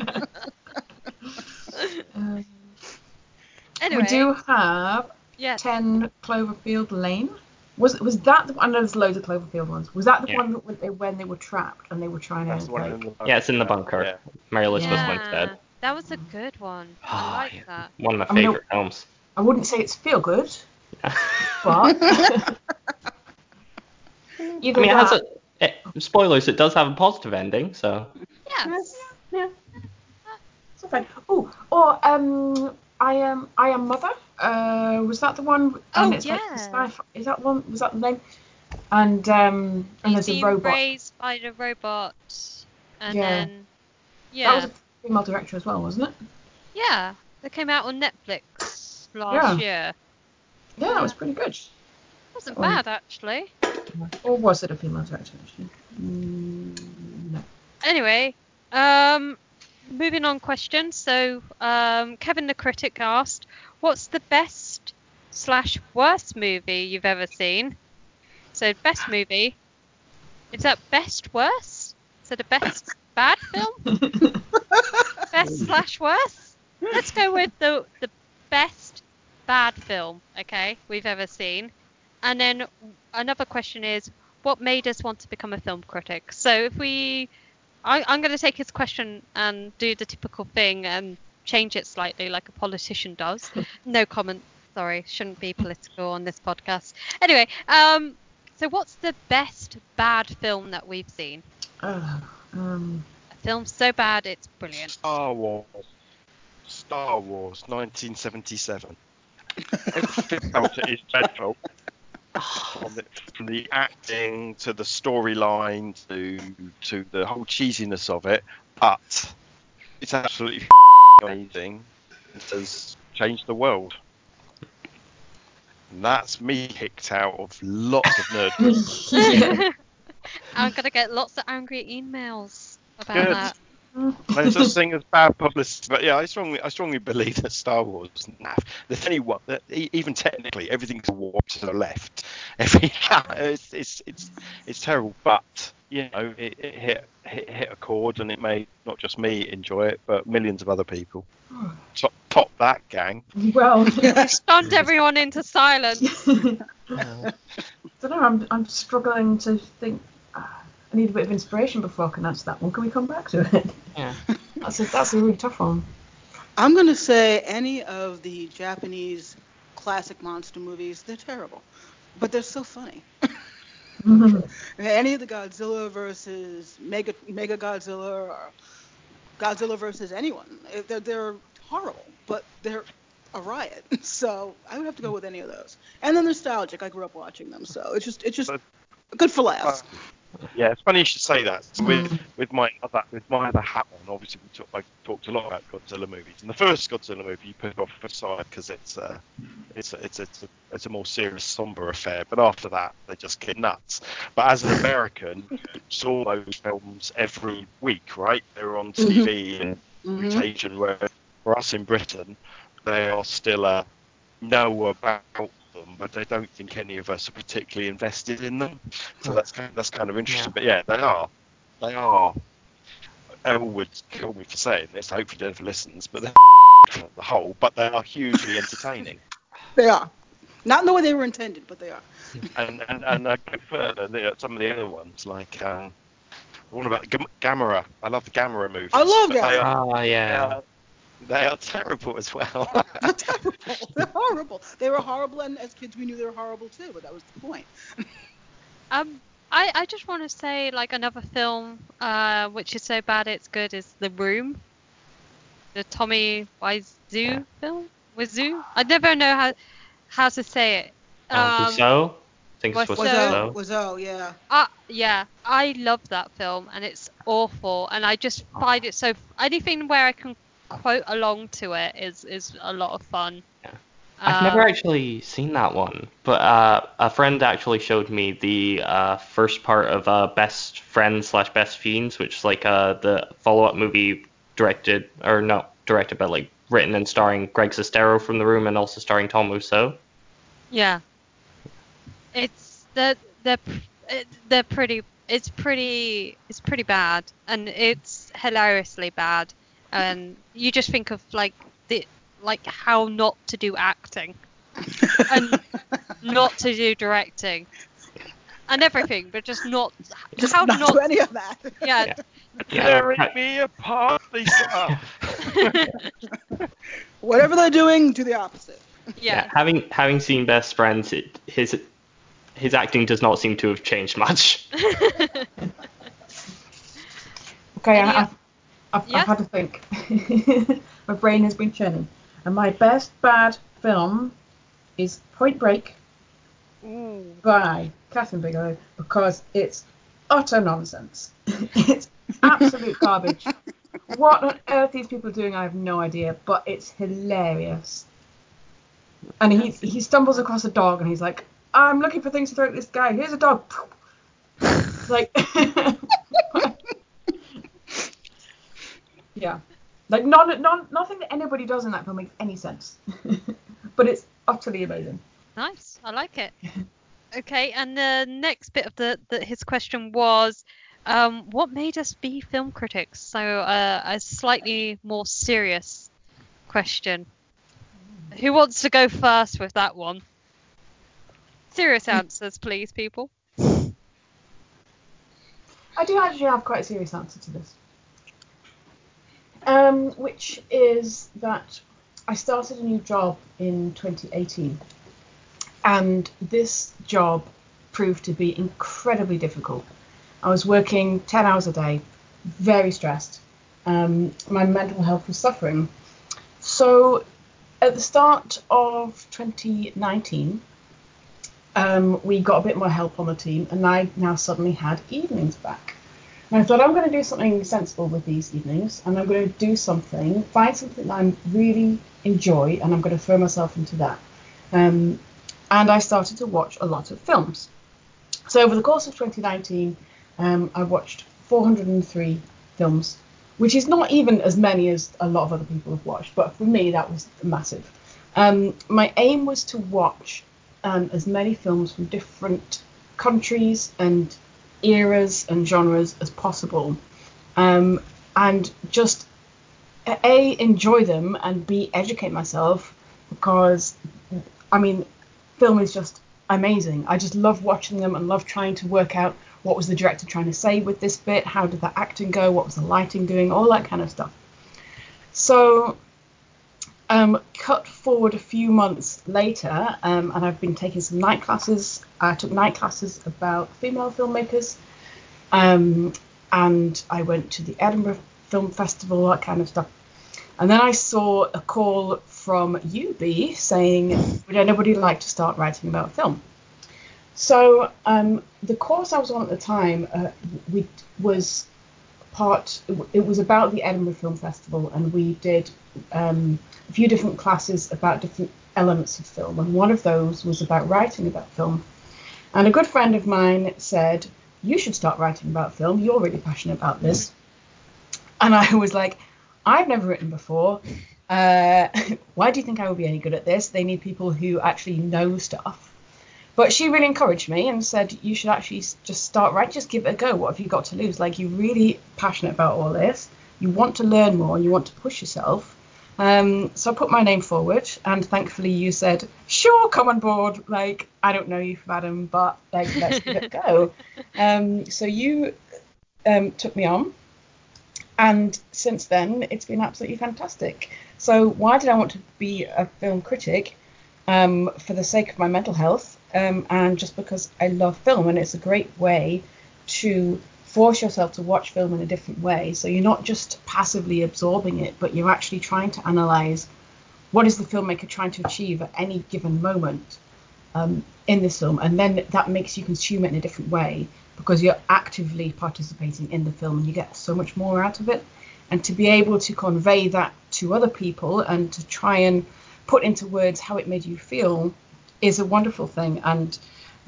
Speaker 1: Anyway,
Speaker 6: we do have 10 Cloverfield Lane. Was that the, I know there's loads of Cloverfield ones. Was that the one when they were trapped and they were trying to
Speaker 3: Yeah, it's in the bunker. Yeah. Mary Elizabeth Winstead.
Speaker 1: That was a good one. I like that.
Speaker 3: One of my favorite films.
Speaker 6: I wouldn't say it's feel good, but
Speaker 3: spoilers, it does have a positive ending, so.
Speaker 1: Yes.
Speaker 6: Yeah. So fine. Oh, or I Am Mother. Was that the one? And it's like sci-fi. Is that one? Was that the name? And there's a robot.
Speaker 1: Raised by the robot, and then
Speaker 6: that was a female director as well, wasn't it?
Speaker 1: Yeah, that came out on Netflix. last year.
Speaker 6: Yeah, that was pretty good.
Speaker 1: Wasn't bad, actually.
Speaker 6: Or was it a female director, actually? No.
Speaker 1: Anyway, moving on question. So, Kevin the Critic asked, what's the best/worst movie you've ever seen? So, best movie. Is that best worst? Is it a best bad film? Best/worst? Let's go with the best bad film, okay, we've ever seen. And then another question is, what made us want to become a film critic? So if I'm going to take his question and do the typical thing and change it slightly like a politician does. No comment, sorry, shouldn't be political on this podcast. Anyway, so what's the best bad film that we've seen? A film so bad it's brilliant.
Speaker 5: Star Wars, 1977. Everything about it is dreadful. From the acting to the storyline to the whole cheesiness of it, but it's absolutely amazing. It has changed the world. And that's me kicked out of lots of nerd groups.
Speaker 1: I'm going to get lots of angry emails about
Speaker 5: Good.
Speaker 1: that.
Speaker 5: No such thing as bad publicity, but yeah, I strongly believe that Star Wars is naff. There's only one that even technically everything's warped to the left. It's terrible, but you know it hit a chord and it made not just me enjoy it, but millions of other people. Top that, gang.
Speaker 6: Well,
Speaker 1: Stunned everyone into silence.
Speaker 6: I don't know. I'm struggling to think. I need a bit of inspiration before I can answer that one. Can we come back to it?
Speaker 3: Yeah.
Speaker 6: That's a really tough one.
Speaker 4: I'm going to say any of the Japanese classic monster movies, they're terrible. But they're so funny. Any of the Godzilla versus Mega Godzilla or Godzilla versus anyone, they're horrible, but they're a riot. So I would have to go with any of those. And they're nostalgic. I grew up watching them, so it's just good for laughs.
Speaker 5: Yeah, it's funny you should say that. So with my other hat on, obviously I talked a lot about Godzilla movies, and the first Godzilla movie you put off aside because it's a more serious, somber affair. But after that, they just get nuts. But as an American, you saw those films every week, right? They were on TV and rotation. Where for us in Britain, they are still know about them, but I don't think any of us are particularly invested in them. So that's kind of interesting.
Speaker 3: Yeah.
Speaker 5: But yeah, they are. Elle would kill me for saying this. Hopefully, she never listens. But they're on the whole, but they are hugely entertaining.
Speaker 4: They are. Not in the way they were intended, but they are.
Speaker 5: And I go further. Some of the other ones, like what about Gamera? I love the Gamera movies.
Speaker 4: I love Gamera.
Speaker 3: Oh, yeah.
Speaker 5: They are terrible as well.
Speaker 4: They're terrible. They're horrible. They were horrible, and as kids we knew they were horrible too, but that was the point.
Speaker 1: I just want to say, like, another film which is so bad it's good is The Room. The Tommy Wiseau film? Wiseau? I never know how to say it.
Speaker 3: Wiseau? I think it's
Speaker 1: Wiseau.
Speaker 3: Wiseau.
Speaker 4: Yeah.
Speaker 1: Yeah, I love that film, and it's awful, and I just find it so... Anything where I can quote along to it is a lot of fun.
Speaker 3: Yeah. I've never actually seen that one, but a friend actually showed me the first part of Best Friends / Best Fiends, which is like the follow-up movie directed, but like written and starring Greg Sestero from The Room and also starring Tom Wiseau.
Speaker 1: Yeah. They're pretty bad, and it's hilariously bad, and you just think of like how not to do acting and not to do directing and everything, but just not
Speaker 4: do any of that.
Speaker 1: Yeah.
Speaker 5: Tearing me apart, Lisa.
Speaker 4: Whatever they're doing, do the opposite.
Speaker 1: Yeah.
Speaker 3: Having seen Best Friends, his acting does not seem to have changed much.
Speaker 6: Okay, I've had to think. My brain has been churning. And my best bad film is Point Break by Catherine Bigelow, because it's utter nonsense. It's absolute garbage. What on earth these people are doing, I have no idea, but it's hilarious. And he stumbles across a dog and he's like, I'm looking for things to throw at this guy. Here's a dog. Like, yeah. Like, nothing that anybody does in that film makes any sense. But it's utterly amazing.
Speaker 1: Nice. I like it. Okay, and the next bit of his question was, what made us be film critics? So a slightly more serious question. Who wants to go first with that one? Serious answers, please, people.
Speaker 6: I do actually have quite a serious answer to this. Which is that I started a new job in 2018. And this job proved to be incredibly difficult. I was working 10 hours a day, very stressed. My mental health was suffering. So at the start of 2019, we got a bit more help on the team, and I now suddenly had evenings back. And I thought, I'm going to do something sensible with these evenings, and I'm going to find something that I really enjoy, and I'm going to throw myself into that. And I started to watch a lot of films. So over the course of 2019, I watched 403 films, which is not even as many as a lot of other people have watched, but for me that was massive. My aim was to watch as many films from different countries and eras and genres as possible, and just A, enjoy them, and B, educate myself, because I mean, film is just amazing. I just love watching them and love trying to work out what was the director trying to say with this bit, how did the acting go, what was the lighting doing, all that kind of stuff. So cut forward a few months later, and I've been taking some night classes. I took night classes about female filmmakers, and I went to the Edinburgh Film Festival, that kind of stuff. And then I saw a call from UB saying, would anybody like to start writing about film? So the course I was on at the time it was about the Edinburgh Film Festival, and we did a few different classes about different elements of film, and one of those was about writing about film. And a good friend of mine said, you should start writing about film, you're really passionate about this. And I was like, I've never written before. Why do you think I would be any good at this? They need people who actually know stuff. But she really encouraged me and said, you should actually just start writing, just give it a go. What have you got to lose? Like, you're really passionate about all this. You want to learn more and you want to push yourself. So I put my name forward, and thankfully you said, sure, come on board. Like, I don't know you from Adam, but like, let's give it a go. So you took me on. And since then, it's been absolutely fantastic. So why did I want to be a film critic? For the sake of my mental health, and just because I love film, and it's a great way to force yourself to watch film in a different way. So you're not just passively absorbing it, but you're actually trying to analyze what is the filmmaker trying to achieve at any given moment in this film, and then that makes you consume it in a different way, because you're actively participating in the film and you get so much more out of it. And to be able to convey that to other people and to try and put into words how it made you feel is a wonderful thing. And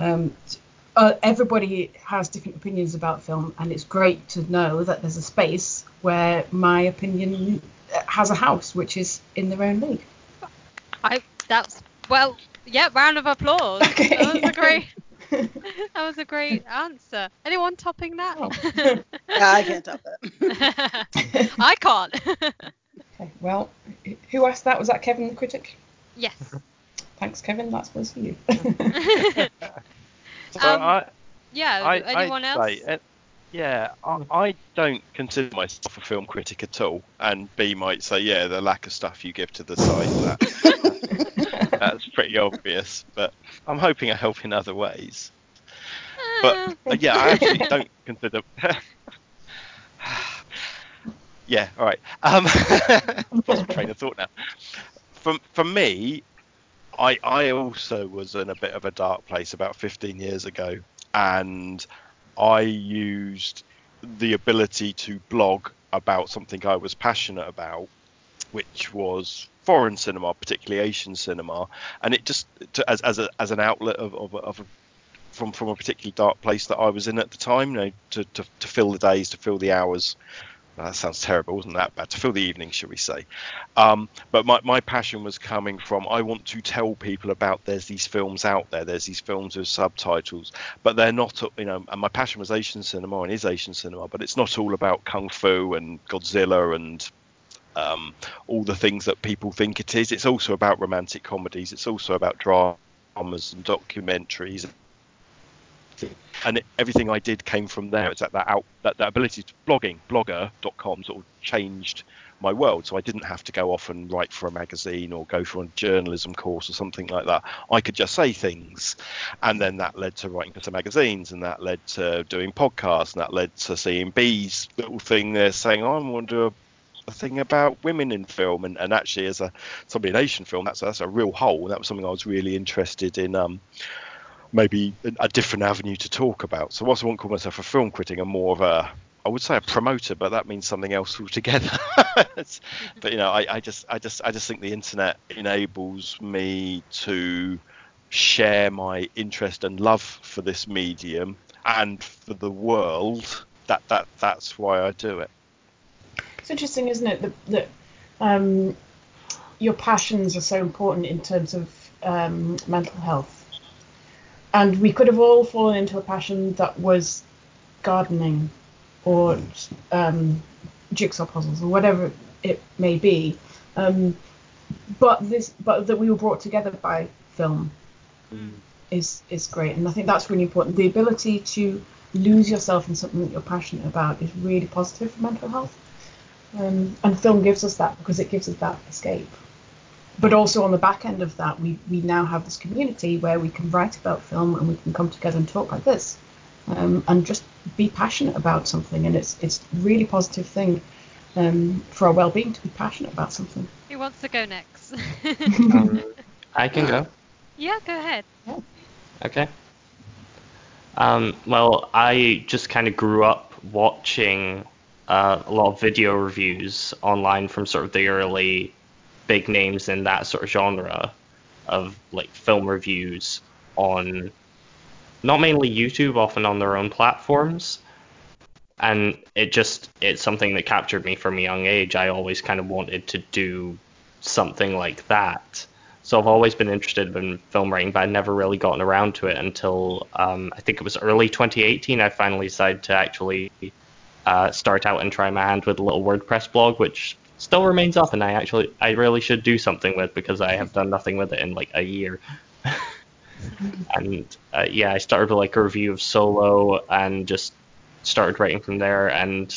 Speaker 6: everybody has different opinions about film, and it's great to know that there's a space where my opinion has a house, which is in their own league.
Speaker 1: Round of applause.
Speaker 6: Okay.
Speaker 1: That was a great answer. Anyone topping that?
Speaker 4: Oh. Yeah, I can't top that.
Speaker 1: I can't.
Speaker 6: Okay, well, who asked that? Was that Kevin the critic?
Speaker 1: Yes.
Speaker 6: Thanks, Kevin. That's was for you.
Speaker 5: So
Speaker 1: anyone else?
Speaker 5: I don't consider myself a film critic at all, and B might say, yeah, the lack of stuff you give to the site, that's pretty obvious, but I'm hoping I help in other ways. But I actually don't consider. Yeah, all right. Lost train of thought now. From me, I also was in a bit of a dark place about 15 years ago, and I used the ability to blog about something I was passionate about which was foreign cinema, particularly Asian cinema, and it just as an outlet from a particularly dark place that I was in at the time, to fill the days, to fill the hours. That sounds terrible, wasn't that bad? To fill the evening, shall we say? But my passion was coming from, I want to tell people about, there's these films out there, there's these films with subtitles, but they're not, and my passion was Asian cinema and is Asian cinema, but it's not all about kung fu and Godzilla and all the things that people think it is. It's also about romantic comedies. It's also about dramas and documentaries. And everything I did came from there. It's that ability to blogger.com sort of changed my world. So I didn't have to go off and write for a magazine or go for a journalism course or something like that. I could just say things, and then that led to writing for some magazines, and that led to doing podcasts, and that led to seeing B's little thing there saying, I want to do a thing about women in film, and actually as somebody in Asian film, that's a real hole. That was something I was really interested in. Maybe a different avenue to talk about. So whilst I won't call myself a film critic, I'm more of I would say a promoter, but that means something else altogether. But I just think the internet enables me to share my interest and love for this medium and for the world. That's why I do it.
Speaker 6: It's interesting, isn't it, that your passions are so important in terms of mental health. And we could have all fallen into a passion that was gardening or jigsaw puzzles or whatever it may be, but that we were brought together by film is great, and I think that's really important. The ability to lose yourself in something that you're passionate about is really positive for mental health, and film gives us that because it gives us that escape. But also on the back end of that, we now have this community where we can write about film and we can come together and talk like this, and just be passionate about something. And it's a really positive thing for our well-being to be passionate about something.
Speaker 1: Who wants to go next?
Speaker 3: I can go.
Speaker 1: Yeah, go ahead.
Speaker 6: Yeah.
Speaker 3: Okay. Well, I just kind of grew up watching a lot of video reviews online from sort of the early big names in that sort of genre of like film reviews on not mainly YouTube, often on their own platforms. And it's something that captured me from a young age. I always kind of wanted to do something like that. So I've always been interested in film writing, but I'd never really gotten around to it until I think it was early 2018. I finally decided to actually start out and try my hand with a little WordPress blog, which still remains up, and I really should do something with, because I have done nothing with it in like a year. And I started with like a review of Solo and just started writing from there, and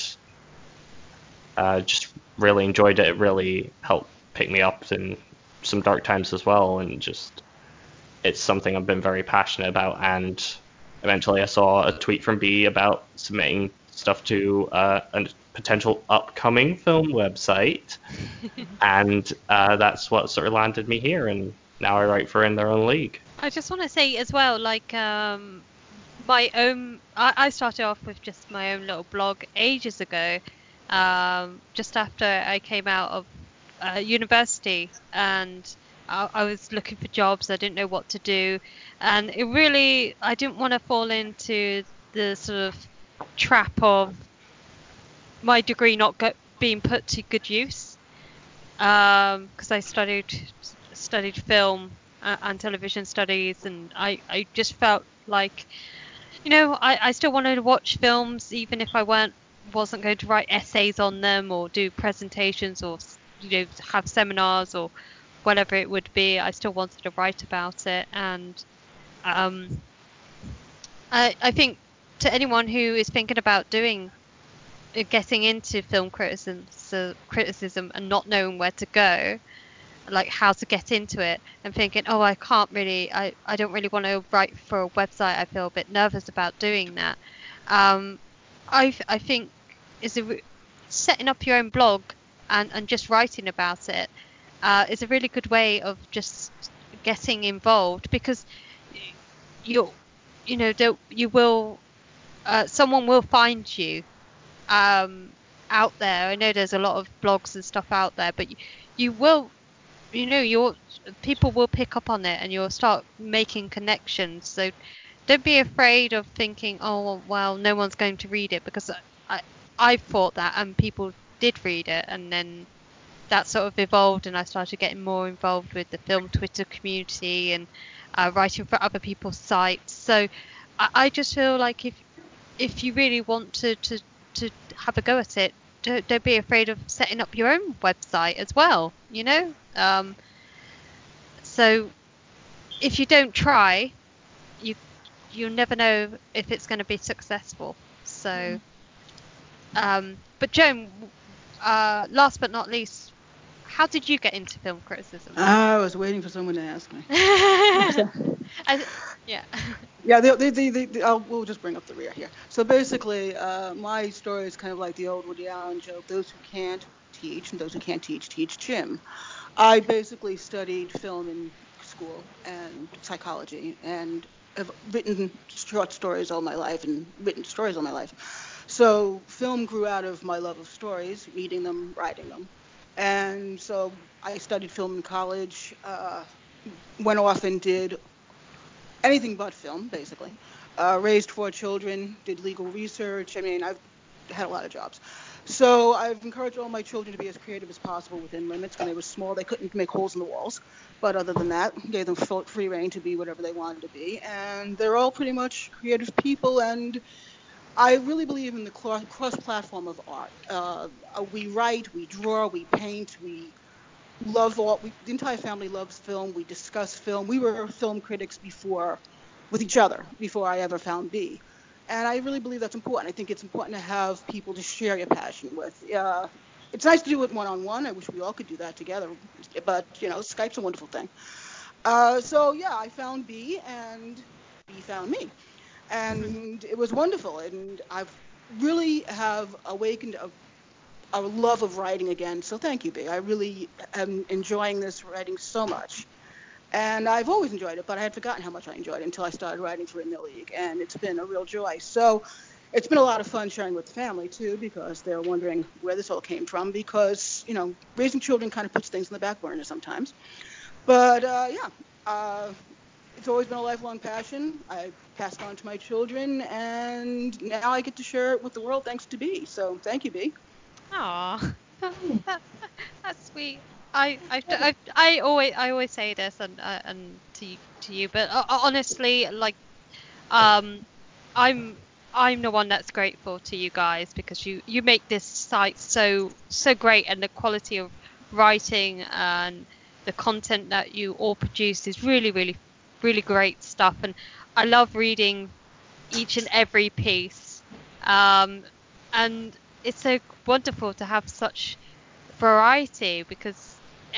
Speaker 3: just really enjoyed it. It really helped pick me up in some dark times as well, and just it's something I've been very passionate about. And eventually I saw a tweet from B about submitting stuff to a potential upcoming film website, and that's what sort of landed me here, and now I write for In Their Own League.
Speaker 1: I just want to say as well, like my own, I started off with just my own little blog ages ago, just after I came out of university, and I was looking for jobs. I didn't know what to do, and I didn't want to fall into the sort of trap of my degree not being put to good use, because I studied film and television studies, and I just felt like, I still wanted to watch films even if I wasn't going to write essays on them or do presentations or have seminars or whatever it would be. I still wanted to write about it, and I think to anyone who is thinking about getting into film criticism and not knowing where to go, like how to get into it, and thinking, oh, I don't really want to write for a website, I feel a bit nervous about doing that, I think setting up your own blog and just writing about it is a really good way of just getting involved, because someone will find you, out there. I know there's a lot of blogs and stuff out there, but you will, your people will pick up on it, and you'll start making connections. So don't be afraid of thinking, oh well, no one's going to read it, because I thought that, and people did read it, and then that sort of evolved, and I started getting more involved with the film Twitter community and writing for other people's sites. So I just feel like if you really want to have a go at it, don't be afraid of setting up your own website as well, so if you don't try, you'll never know if it's going to be successful. So but Joan, last but not least, how did you get into film criticism?
Speaker 4: I was waiting for someone to ask me.
Speaker 1: Yeah.
Speaker 4: Yeah, we'll just bring up the rear here. So basically, my story is kind of like the old Woody Allen joke: those who can't teach, and those who can't teach Jim. I basically studied film in school and psychology, and have written short stories all my life and written stories all my life. So film grew out of my love of stories, reading them, writing them. And so I studied film in college, went off and did anything but film, basically. Raised 4 children, did legal research. I mean, I've had a lot of jobs. So I've encouraged all my children to be as creative as possible within limits. When they were small, they couldn't make holes in the walls. But other than that, gave them free reign to be whatever they wanted to be. And they're all pretty much creative people. And I really believe in the cross-platform of art. We write, we draw, we paint, we love art. The entire family loves film. We discuss film. We were film critics with each other, before I ever found B. And I really believe that's important. I think it's important to have people to share your passion with. It's nice to do it one-on-one. I wish we all could do that together. But, Skype's a wonderful thing. So, yeah, I found B, and B found me. And it was wonderful. And I really have awakened a love of writing again. So thank you, B. I really am enjoying this writing so much. And I've always enjoyed it, but I had forgotten how much I enjoyed it until I started writing for In the League, and it's been a real joy. So it's been a lot of fun sharing with the family, too, because they're wondering where this all came from, because, raising children kind of puts things in the back burner sometimes. But, it's always been a lifelong passion. I passed on to my children, and now I get to share it with the world thanks to B. So thank you, B.
Speaker 1: Aw, that's sweet. I always say this and to you, but honestly, like, I'm the one that's grateful to you guys, because you make this site so great, and the quality of writing and the content that you all produce is really, really, really great stuff, and I love reading each and every piece, and it's so wonderful to have such variety, because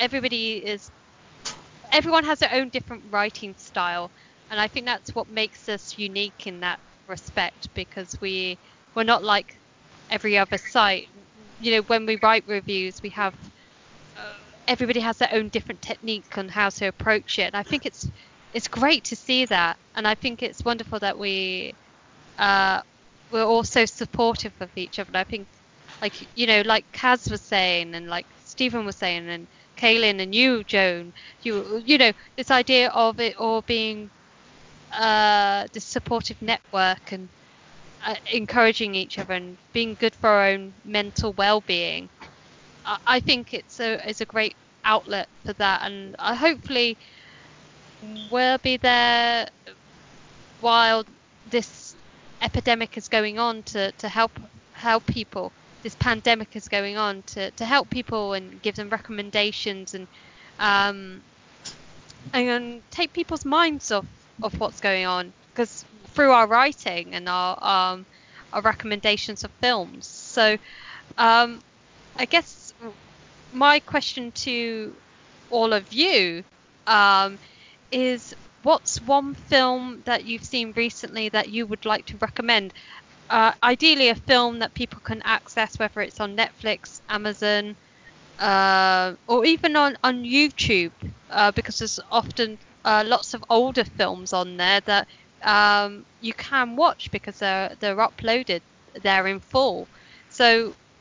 Speaker 1: everyone has their own different writing style, and I think that's what makes us unique in that respect, because we're not like every other site. When we write reviews, we have everybody has their own different technique on how to approach it, and I think it's great to see that, and I think it's wonderful that we're all so supportive of each other. And I think, like Kaz was saying, and like Stephen was saying, and Kaylin and you, Joan, this idea of it all being this supportive network, and encouraging each other and being good for our own mental well-being. I think it's a great outlet for that, and hopefully we'll be there while this epidemic is going on to help people. This pandemic is going on to help people and give them recommendations, and take people's minds off what's going on, because through our writing and our recommendations of films. So I guess my question to all of you is, what's one film that you've seen recently that you would like to recommend? Ideally a film that people can access, whether it's on Netflix, Amazon, or even on YouTube, because there's often lots of older films on there that you can watch, because they're uploaded there in full. So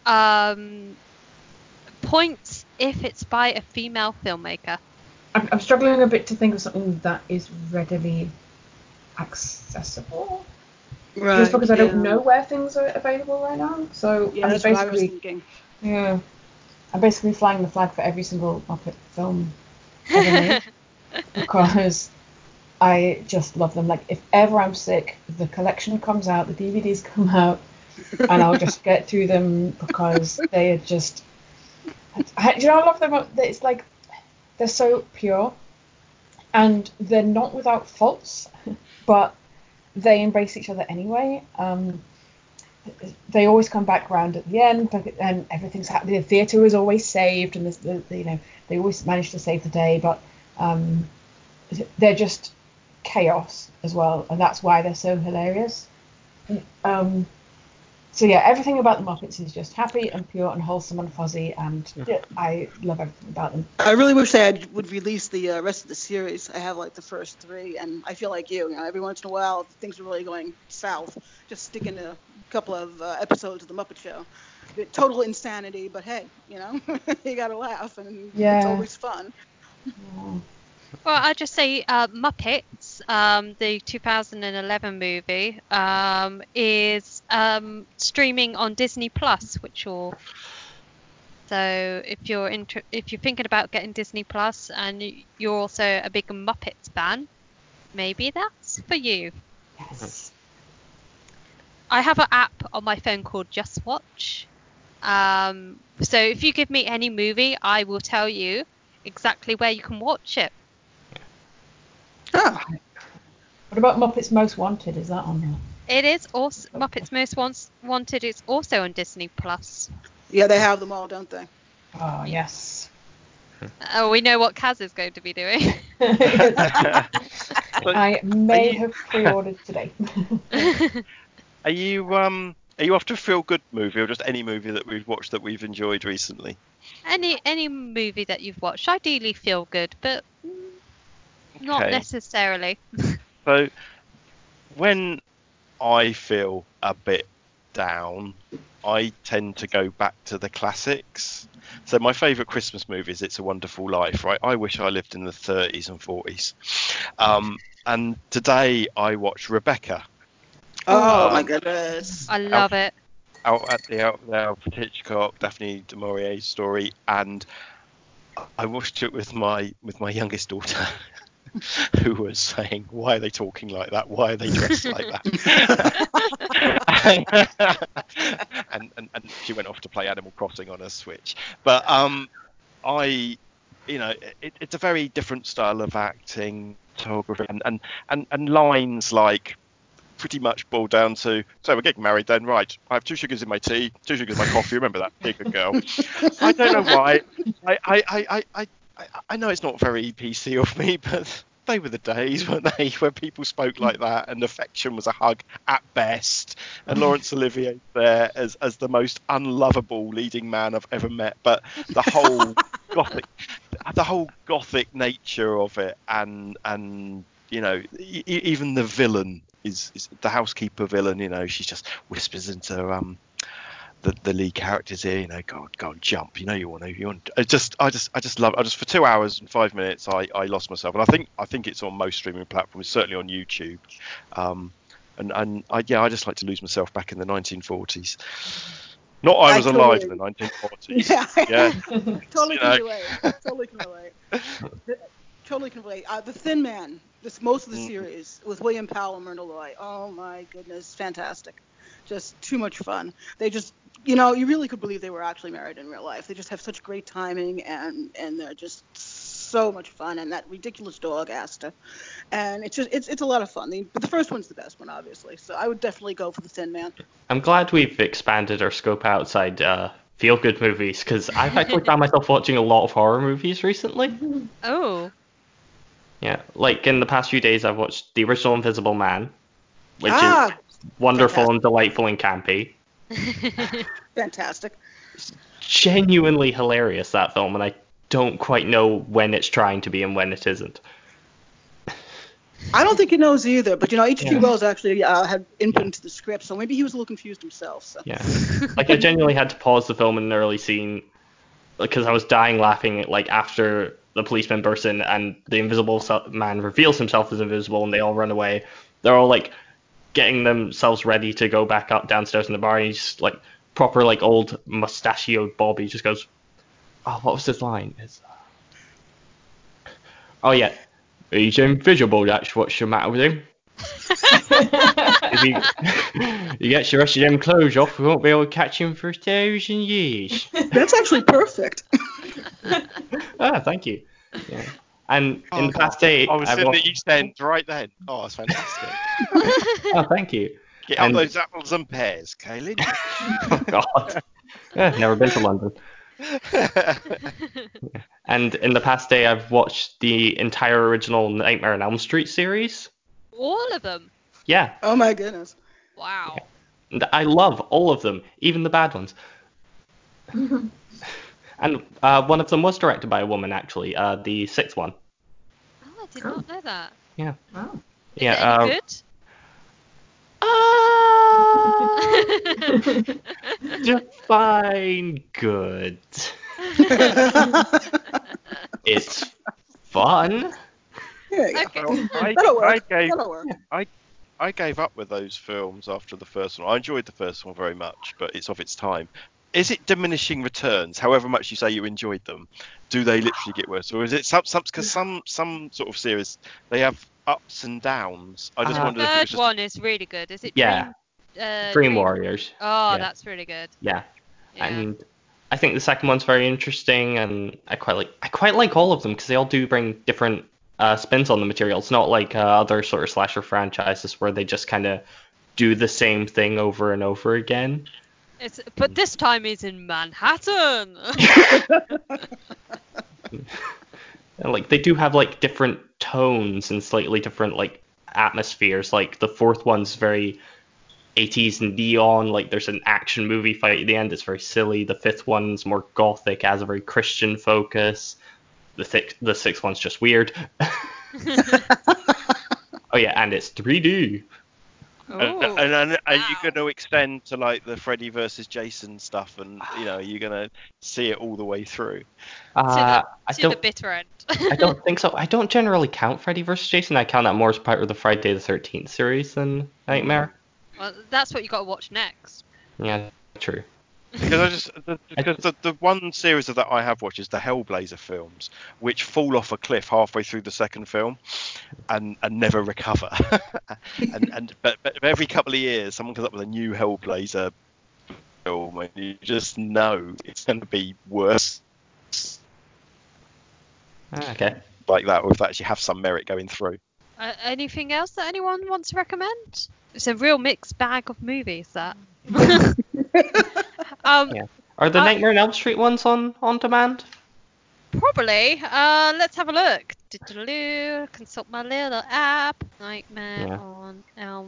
Speaker 1: Points if it's by a female filmmaker.
Speaker 6: I'm struggling a bit to think of something that is readily accessible.
Speaker 4: Right.
Speaker 6: Just because I don't know where things are available right now. So
Speaker 4: Yeah,
Speaker 6: I'm
Speaker 4: that's what I was
Speaker 6: basically
Speaker 4: thinking.
Speaker 6: yeah. I'm basically flying the flag for every single Muppet film ever made because I just love them. Like if ever I'm sick, the collection comes out, the DVDs come out, and I'll just get through them because they are just. I love them. It's like they're so pure, and they're not without faults, but they embrace each other anyway. They always come back round at the end, and everything's happening. The theatre is always saved, and they always manage to save the day. But they're just chaos as well, and that's why they're so hilarious. So yeah, everything about the Muppets is just happy and pure and wholesome and fuzzy, and I love everything about them.
Speaker 4: I really wish they would release the rest of the series. I have like the first 3, and I feel like you know, every once in a while, if things are really going south, just stick in a couple of episodes of the Muppet Show. Total insanity, but hey, you know, you gotta laugh, and it's always fun.
Speaker 6: Yeah.
Speaker 1: Well, I just say Muppets, the 2011 movie, is streaming on Disney Plus, which will. So if you're thinking about getting Disney Plus and you're also a big Muppets fan, maybe that's for you.
Speaker 6: Yes.
Speaker 1: I have an app on my phone called Just Watch. So if you give me any movie, I will tell you exactly where you can watch it.
Speaker 4: Oh.
Speaker 6: What about Muppets Most Wanted? Is that on there?
Speaker 1: It is also Muppets Most Wanted. It's also on Disney Plus.
Speaker 4: Yeah, they have them all, don't they?
Speaker 6: Oh yes.
Speaker 1: Oh, we know what Kaz is going to be doing.
Speaker 6: I may have pre-ordered today.
Speaker 5: Are you off to a feel-good movie or just any movie that we've watched that we've enjoyed recently?
Speaker 1: Any movie that you've watched, ideally feel good, but not necessarily.
Speaker 5: So when I feel a bit down, I tend to go back to the classics. So my favourite Christmas movie is It's a Wonderful Life, right? I wish I lived in the 30s and 40s. And today I watched Rebecca.
Speaker 4: Oh my goodness!
Speaker 1: I love it.
Speaker 5: Out at the Alfred Hitchcock, Daphne du Maurier's story, and I watched it with my youngest daughter, who was saying, "Why are they talking like that? Why are they dressed like that?" and she went off to play Animal Crossing on her Switch. But it's a very different style of acting, photography, and lines like pretty much boiled down to, so we're getting married then, right? I have 2 sugars in my tea, 2 sugars in my coffee. Remember that? Be a good girl. I don't know why. I know it's not very PC of me, but they were the days, weren't they, where people spoke like that, and affection was a hug at best. And Laurence Olivier there as the most unlovable leading man I've ever met. But the whole gothic nature of it, and you know, even the villain is the housekeeper villain. You know, she just whispers into the lead characters here. You know, go on, jump. You know, you want. I just love. For 2 hours and 5 minutes, I lost myself. And I think it's on most streaming platforms. Certainly on YouTube. I just like to lose myself back in the 1940s. Not I was alive in the 1940s.
Speaker 4: Yeah. Totally can relate. Totally can relate. Totally can relate. The Thin Man, most of the series with William Powell and Myrna Loy. Oh my goodness, fantastic. Just too much fun. They just, you know, you really could believe they were actually married in real life. They just have such great timing, and they're just so much fun. And that ridiculous dog, Asta. And it's a lot of fun. But the first one's the best one, obviously. So I would definitely go for the Thin Man.
Speaker 3: I'm glad we've expanded our scope outside feel-good movies, because I've actually found myself watching a lot of horror movies recently.
Speaker 1: Oh.
Speaker 3: Yeah, like in the past few days, I've watched the original Invisible Man, which is wonderful and delightful and campy.
Speaker 4: Fantastic.
Speaker 3: It's genuinely hilarious, that film, and I don't quite know when it's trying to be and when it isn't.
Speaker 4: I don't think he knows either, but H.G.
Speaker 3: Yeah.
Speaker 4: Wells actually had input into the script, so maybe he was a little confused himself. So.
Speaker 3: Yeah. Like, I genuinely had to pause the film in an early scene because I was dying laughing, like, after the policeman bursts in and the invisible man reveals himself as invisible and they all run away. They're all, like, getting themselves ready to go back up downstairs in the bar, and he's, like, proper, like, old mustachioed Bob. He just goes, oh, what was his line? Oh, yeah. He's invisible, that's what's the matter with him. If he gets the rest of them clothes off, we won't be able to catch him for 1,000 years.
Speaker 4: That's actually perfect.
Speaker 3: Thank you. Yeah. And in the past day,
Speaker 5: I was
Speaker 3: I've
Speaker 5: in
Speaker 3: watched...
Speaker 5: the East End right then. Oh, that's fantastic.
Speaker 3: Oh, thank you.
Speaker 5: Get out
Speaker 3: And-
Speaker 5: those apples and pears, Kaylin.
Speaker 3: Oh, God. Never been to London. And in the past day, I've watched the entire original Nightmare on Elm Street series.
Speaker 1: All of them.
Speaker 3: Yeah.
Speaker 4: Oh my goodness.
Speaker 1: Wow.
Speaker 3: And I love all of them, even the bad ones. And one of them was directed by a woman, actually, the sixth one.
Speaker 1: Oh, I did not know that.
Speaker 3: Yeah.
Speaker 6: Oh.
Speaker 1: Is
Speaker 3: Yeah.
Speaker 1: it any good?
Speaker 3: Define good. It's fun.
Speaker 4: Yeah,
Speaker 1: Okay.
Speaker 4: that'll work.
Speaker 5: I
Speaker 4: That'll work.
Speaker 5: gave up with those films after the first one. I enjoyed the first one very much, but it's of its time. Is it diminishing returns? However much you say you enjoyed them, do they literally get worse, or is it because some sort of series they have ups and downs? I just wondered if it was
Speaker 1: Third
Speaker 5: just
Speaker 1: one is really good. Is it
Speaker 3: Yeah.
Speaker 1: Dream?
Speaker 3: Dream Warriors.
Speaker 1: Oh,
Speaker 3: Yeah.
Speaker 1: that's really good.
Speaker 3: Yeah.
Speaker 1: Yeah.
Speaker 3: And I think the second one's very interesting, and I quite like all of them because they all do bring different spins on the material. It's not like other sort of slasher franchises where they just kind of do the same thing over and over again.
Speaker 1: But this time he's in Manhattan.
Speaker 3: And like they do have like different tones and slightly different like atmospheres. Like the fourth one's very 80s and neon, like there's an action movie fight at the end, it's very silly. The fifth one's more gothic, has a very Christian focus. The sixth one's just weird. Oh yeah, and it's 3D.
Speaker 1: Oh,
Speaker 5: and are you
Speaker 1: wow.
Speaker 5: going to extend to like the Freddy versus Jason stuff, and you're going to see it all the way through?
Speaker 3: I
Speaker 1: To the
Speaker 3: don't
Speaker 1: bitter end.
Speaker 3: I don't think so. I don't generally count Freddy vs. Jason. I count that more as part of the Friday the 13th series than Nightmare.
Speaker 1: Well, that's what you got to watch next.
Speaker 3: Yeah, true.
Speaker 5: Because the one series of that I have watched is the Hellblazer films, which fall off a cliff halfway through the second film, and never recover. but every couple of years, someone comes up with a new Hellblazer film, and you just know it's going to be worse.
Speaker 3: Okay.
Speaker 5: Like that, or if they actually have some merit going through.
Speaker 1: Anything else that anyone wants to recommend? It's a real mixed bag of movies, that.
Speaker 3: Yeah. Are the Nightmare on Elm Street ones on demand?
Speaker 1: Probably. Let's have a look. Consult my little app. Nightmare on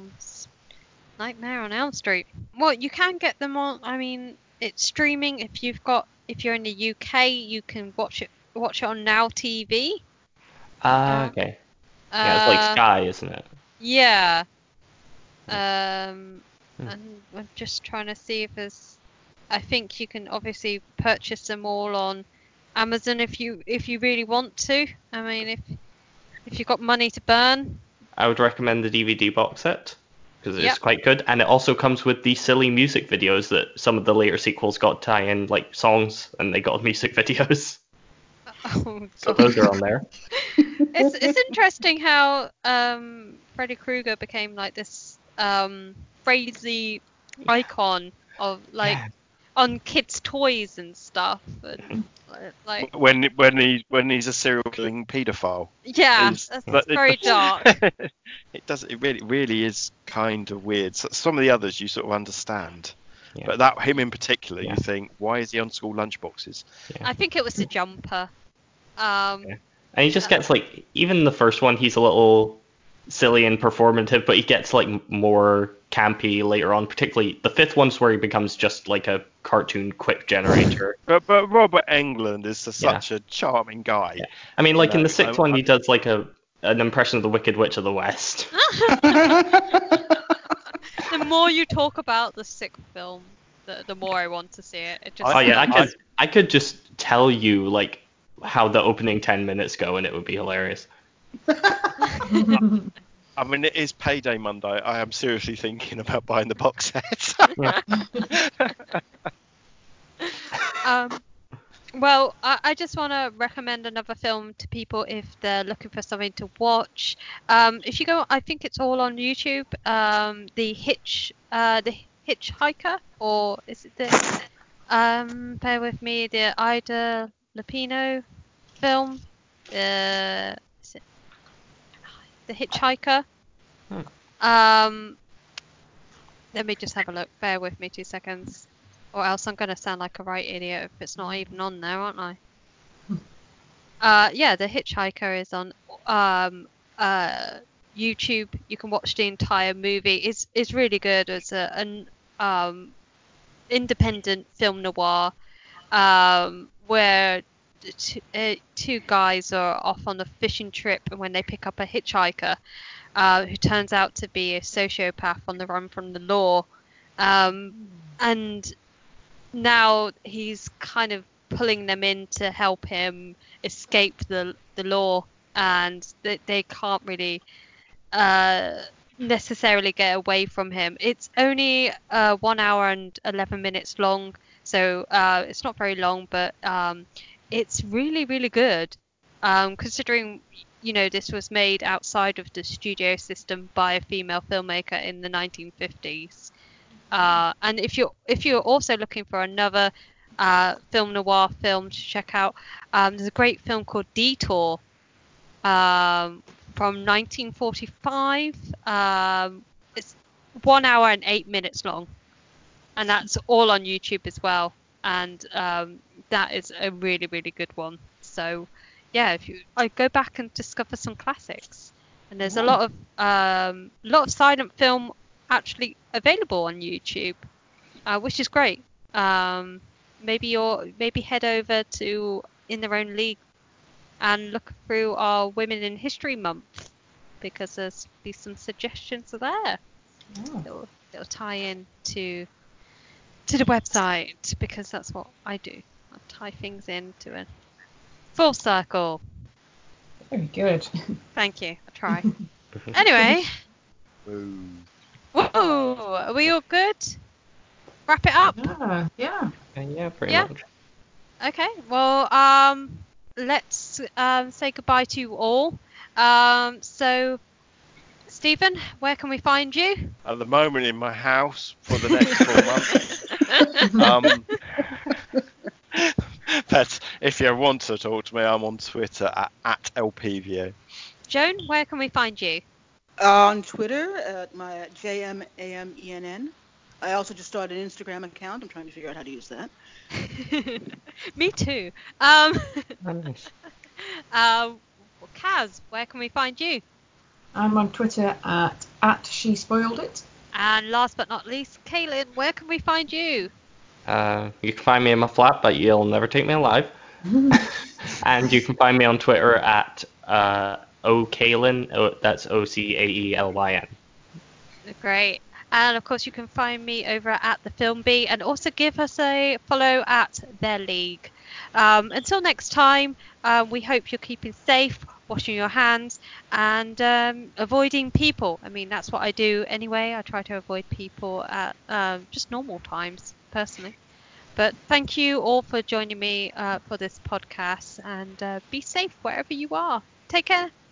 Speaker 1: Elm Street. Well, you can get them on. I mean, it's streaming. If you're in the UK, you can watch it on Now TV.
Speaker 3: Okay. Yeah, it's like Sky, isn't it?
Speaker 1: Yeah. And I'm just trying to see if there's. I think you can obviously purchase them all on Amazon if you really want to. I mean, if you've got money to burn.
Speaker 3: I would recommend the DVD box set because it's
Speaker 1: Yep.
Speaker 3: quite good, and it also comes with the silly music videos that some of the later sequels got tie in, like songs, and they got music videos.
Speaker 1: Oh,
Speaker 3: So those are on there.
Speaker 1: It's interesting how Freddy Krueger became like this crazy icon of like on kids' toys and stuff, and like
Speaker 5: When he's a serial killing paedophile.
Speaker 1: yeah,
Speaker 5: Is-
Speaker 1: that's very dark.
Speaker 5: It really is kind of weird. Some of the others you sort of understand,
Speaker 3: Yeah.
Speaker 5: but that him in particular,
Speaker 3: Yeah.
Speaker 5: you think, why is he on school lunchboxes?
Speaker 1: I think it was the jumper.
Speaker 3: And he just gets like, even the first one, he's a little silly and performative, but he gets like more campy later on. Particularly the fifth one's where he becomes just like a cartoon quick generator.
Speaker 5: But Robert Englund is such a charming guy.
Speaker 3: Yeah. I mean, like in the
Speaker 5: know,
Speaker 3: sixth one, he does like a an impression of the Wicked Witch of the West.
Speaker 1: The more you talk about the Sick film, the more I want to see it. It just
Speaker 3: Oh yeah,
Speaker 1: sounds-
Speaker 3: I could just tell you like how the opening 10 minutes go, and it would be hilarious.
Speaker 5: I mean, it is payday Monday. I am seriously thinking about buying the box set.
Speaker 1: Well, I just want to recommend another film to people if they're looking for something to watch. If you go, I think it's all on YouTube. The Hitchhiker, or is it the? Bear with me. The Ida Lupino film. Is it The Hitchhiker? Let me just have a look. Bear with me 2 seconds. Or else I'm going to sound like a right idiot if it's not even on there, aren't I? Yeah, The Hitchhiker is on YouTube. You can watch the entire movie. It's really good. It's an independent film noir where two guys are off on a fishing trip, and when they pick up a hitchhiker who turns out to be a sociopath on the run from the law, and now he's kind of pulling them in to help him escape the law, and they can't really necessarily get away from him. It's only 1 hour and 11 minutes long, so it's not very long, but it's really, really good, considering this was made outside of the studio system by a female filmmaker in the 1950s. And if you're also looking for another film noir film to check out, there's a great film called Detour from 1945. It's 1 hour and 8 minutes long, and that's all on YouTube as well. And that is a really, really good one. So yeah, I go back and discover some classics, and there's a lot of silent film actually available on YouTube, which is great. Maybe head over to In Their Own League and look through our Women in History Month, because there's be some suggestions there. It'll tie in to the website, because that's what I do. I tie things into a full circle.
Speaker 6: Very good.
Speaker 1: Thank you. I try. Anyway. Whoa, are we all good? Wrap it up.
Speaker 6: Yeah.
Speaker 3: Yeah, pretty much.
Speaker 1: Okay. Well, let's say goodbye to you all. So, Stephen, where can we find you?
Speaker 5: At the moment, in my house for the next 4 months. But if you want to talk to me, I'm on Twitter at LPVO.
Speaker 1: Joan, where can we find you?
Speaker 4: On Twitter at my JMAMENN. I also just started an Instagram account. I'm trying to figure out how to use that.
Speaker 1: Me too.
Speaker 3: Nice.
Speaker 1: Kaz, where can we find you?
Speaker 6: I'm on Twitter at She Spoiled It.
Speaker 1: And last but not least, Kaylin, where can we find you?
Speaker 3: You can find me in my flat, but you'll never take me alive. And you can find me on Twitter at O'Caelin. That's OCAELYN.
Speaker 1: Great. And of course, you can find me over at the Film Bee, and also give us a follow at Their League. Until next time, we hope you're keeping safe, washing your hands, and avoiding people. I mean, that's what I do anyway. I try to avoid people at just normal times, personally. But thank you all for joining me for this podcast, and be safe wherever you are. Take care.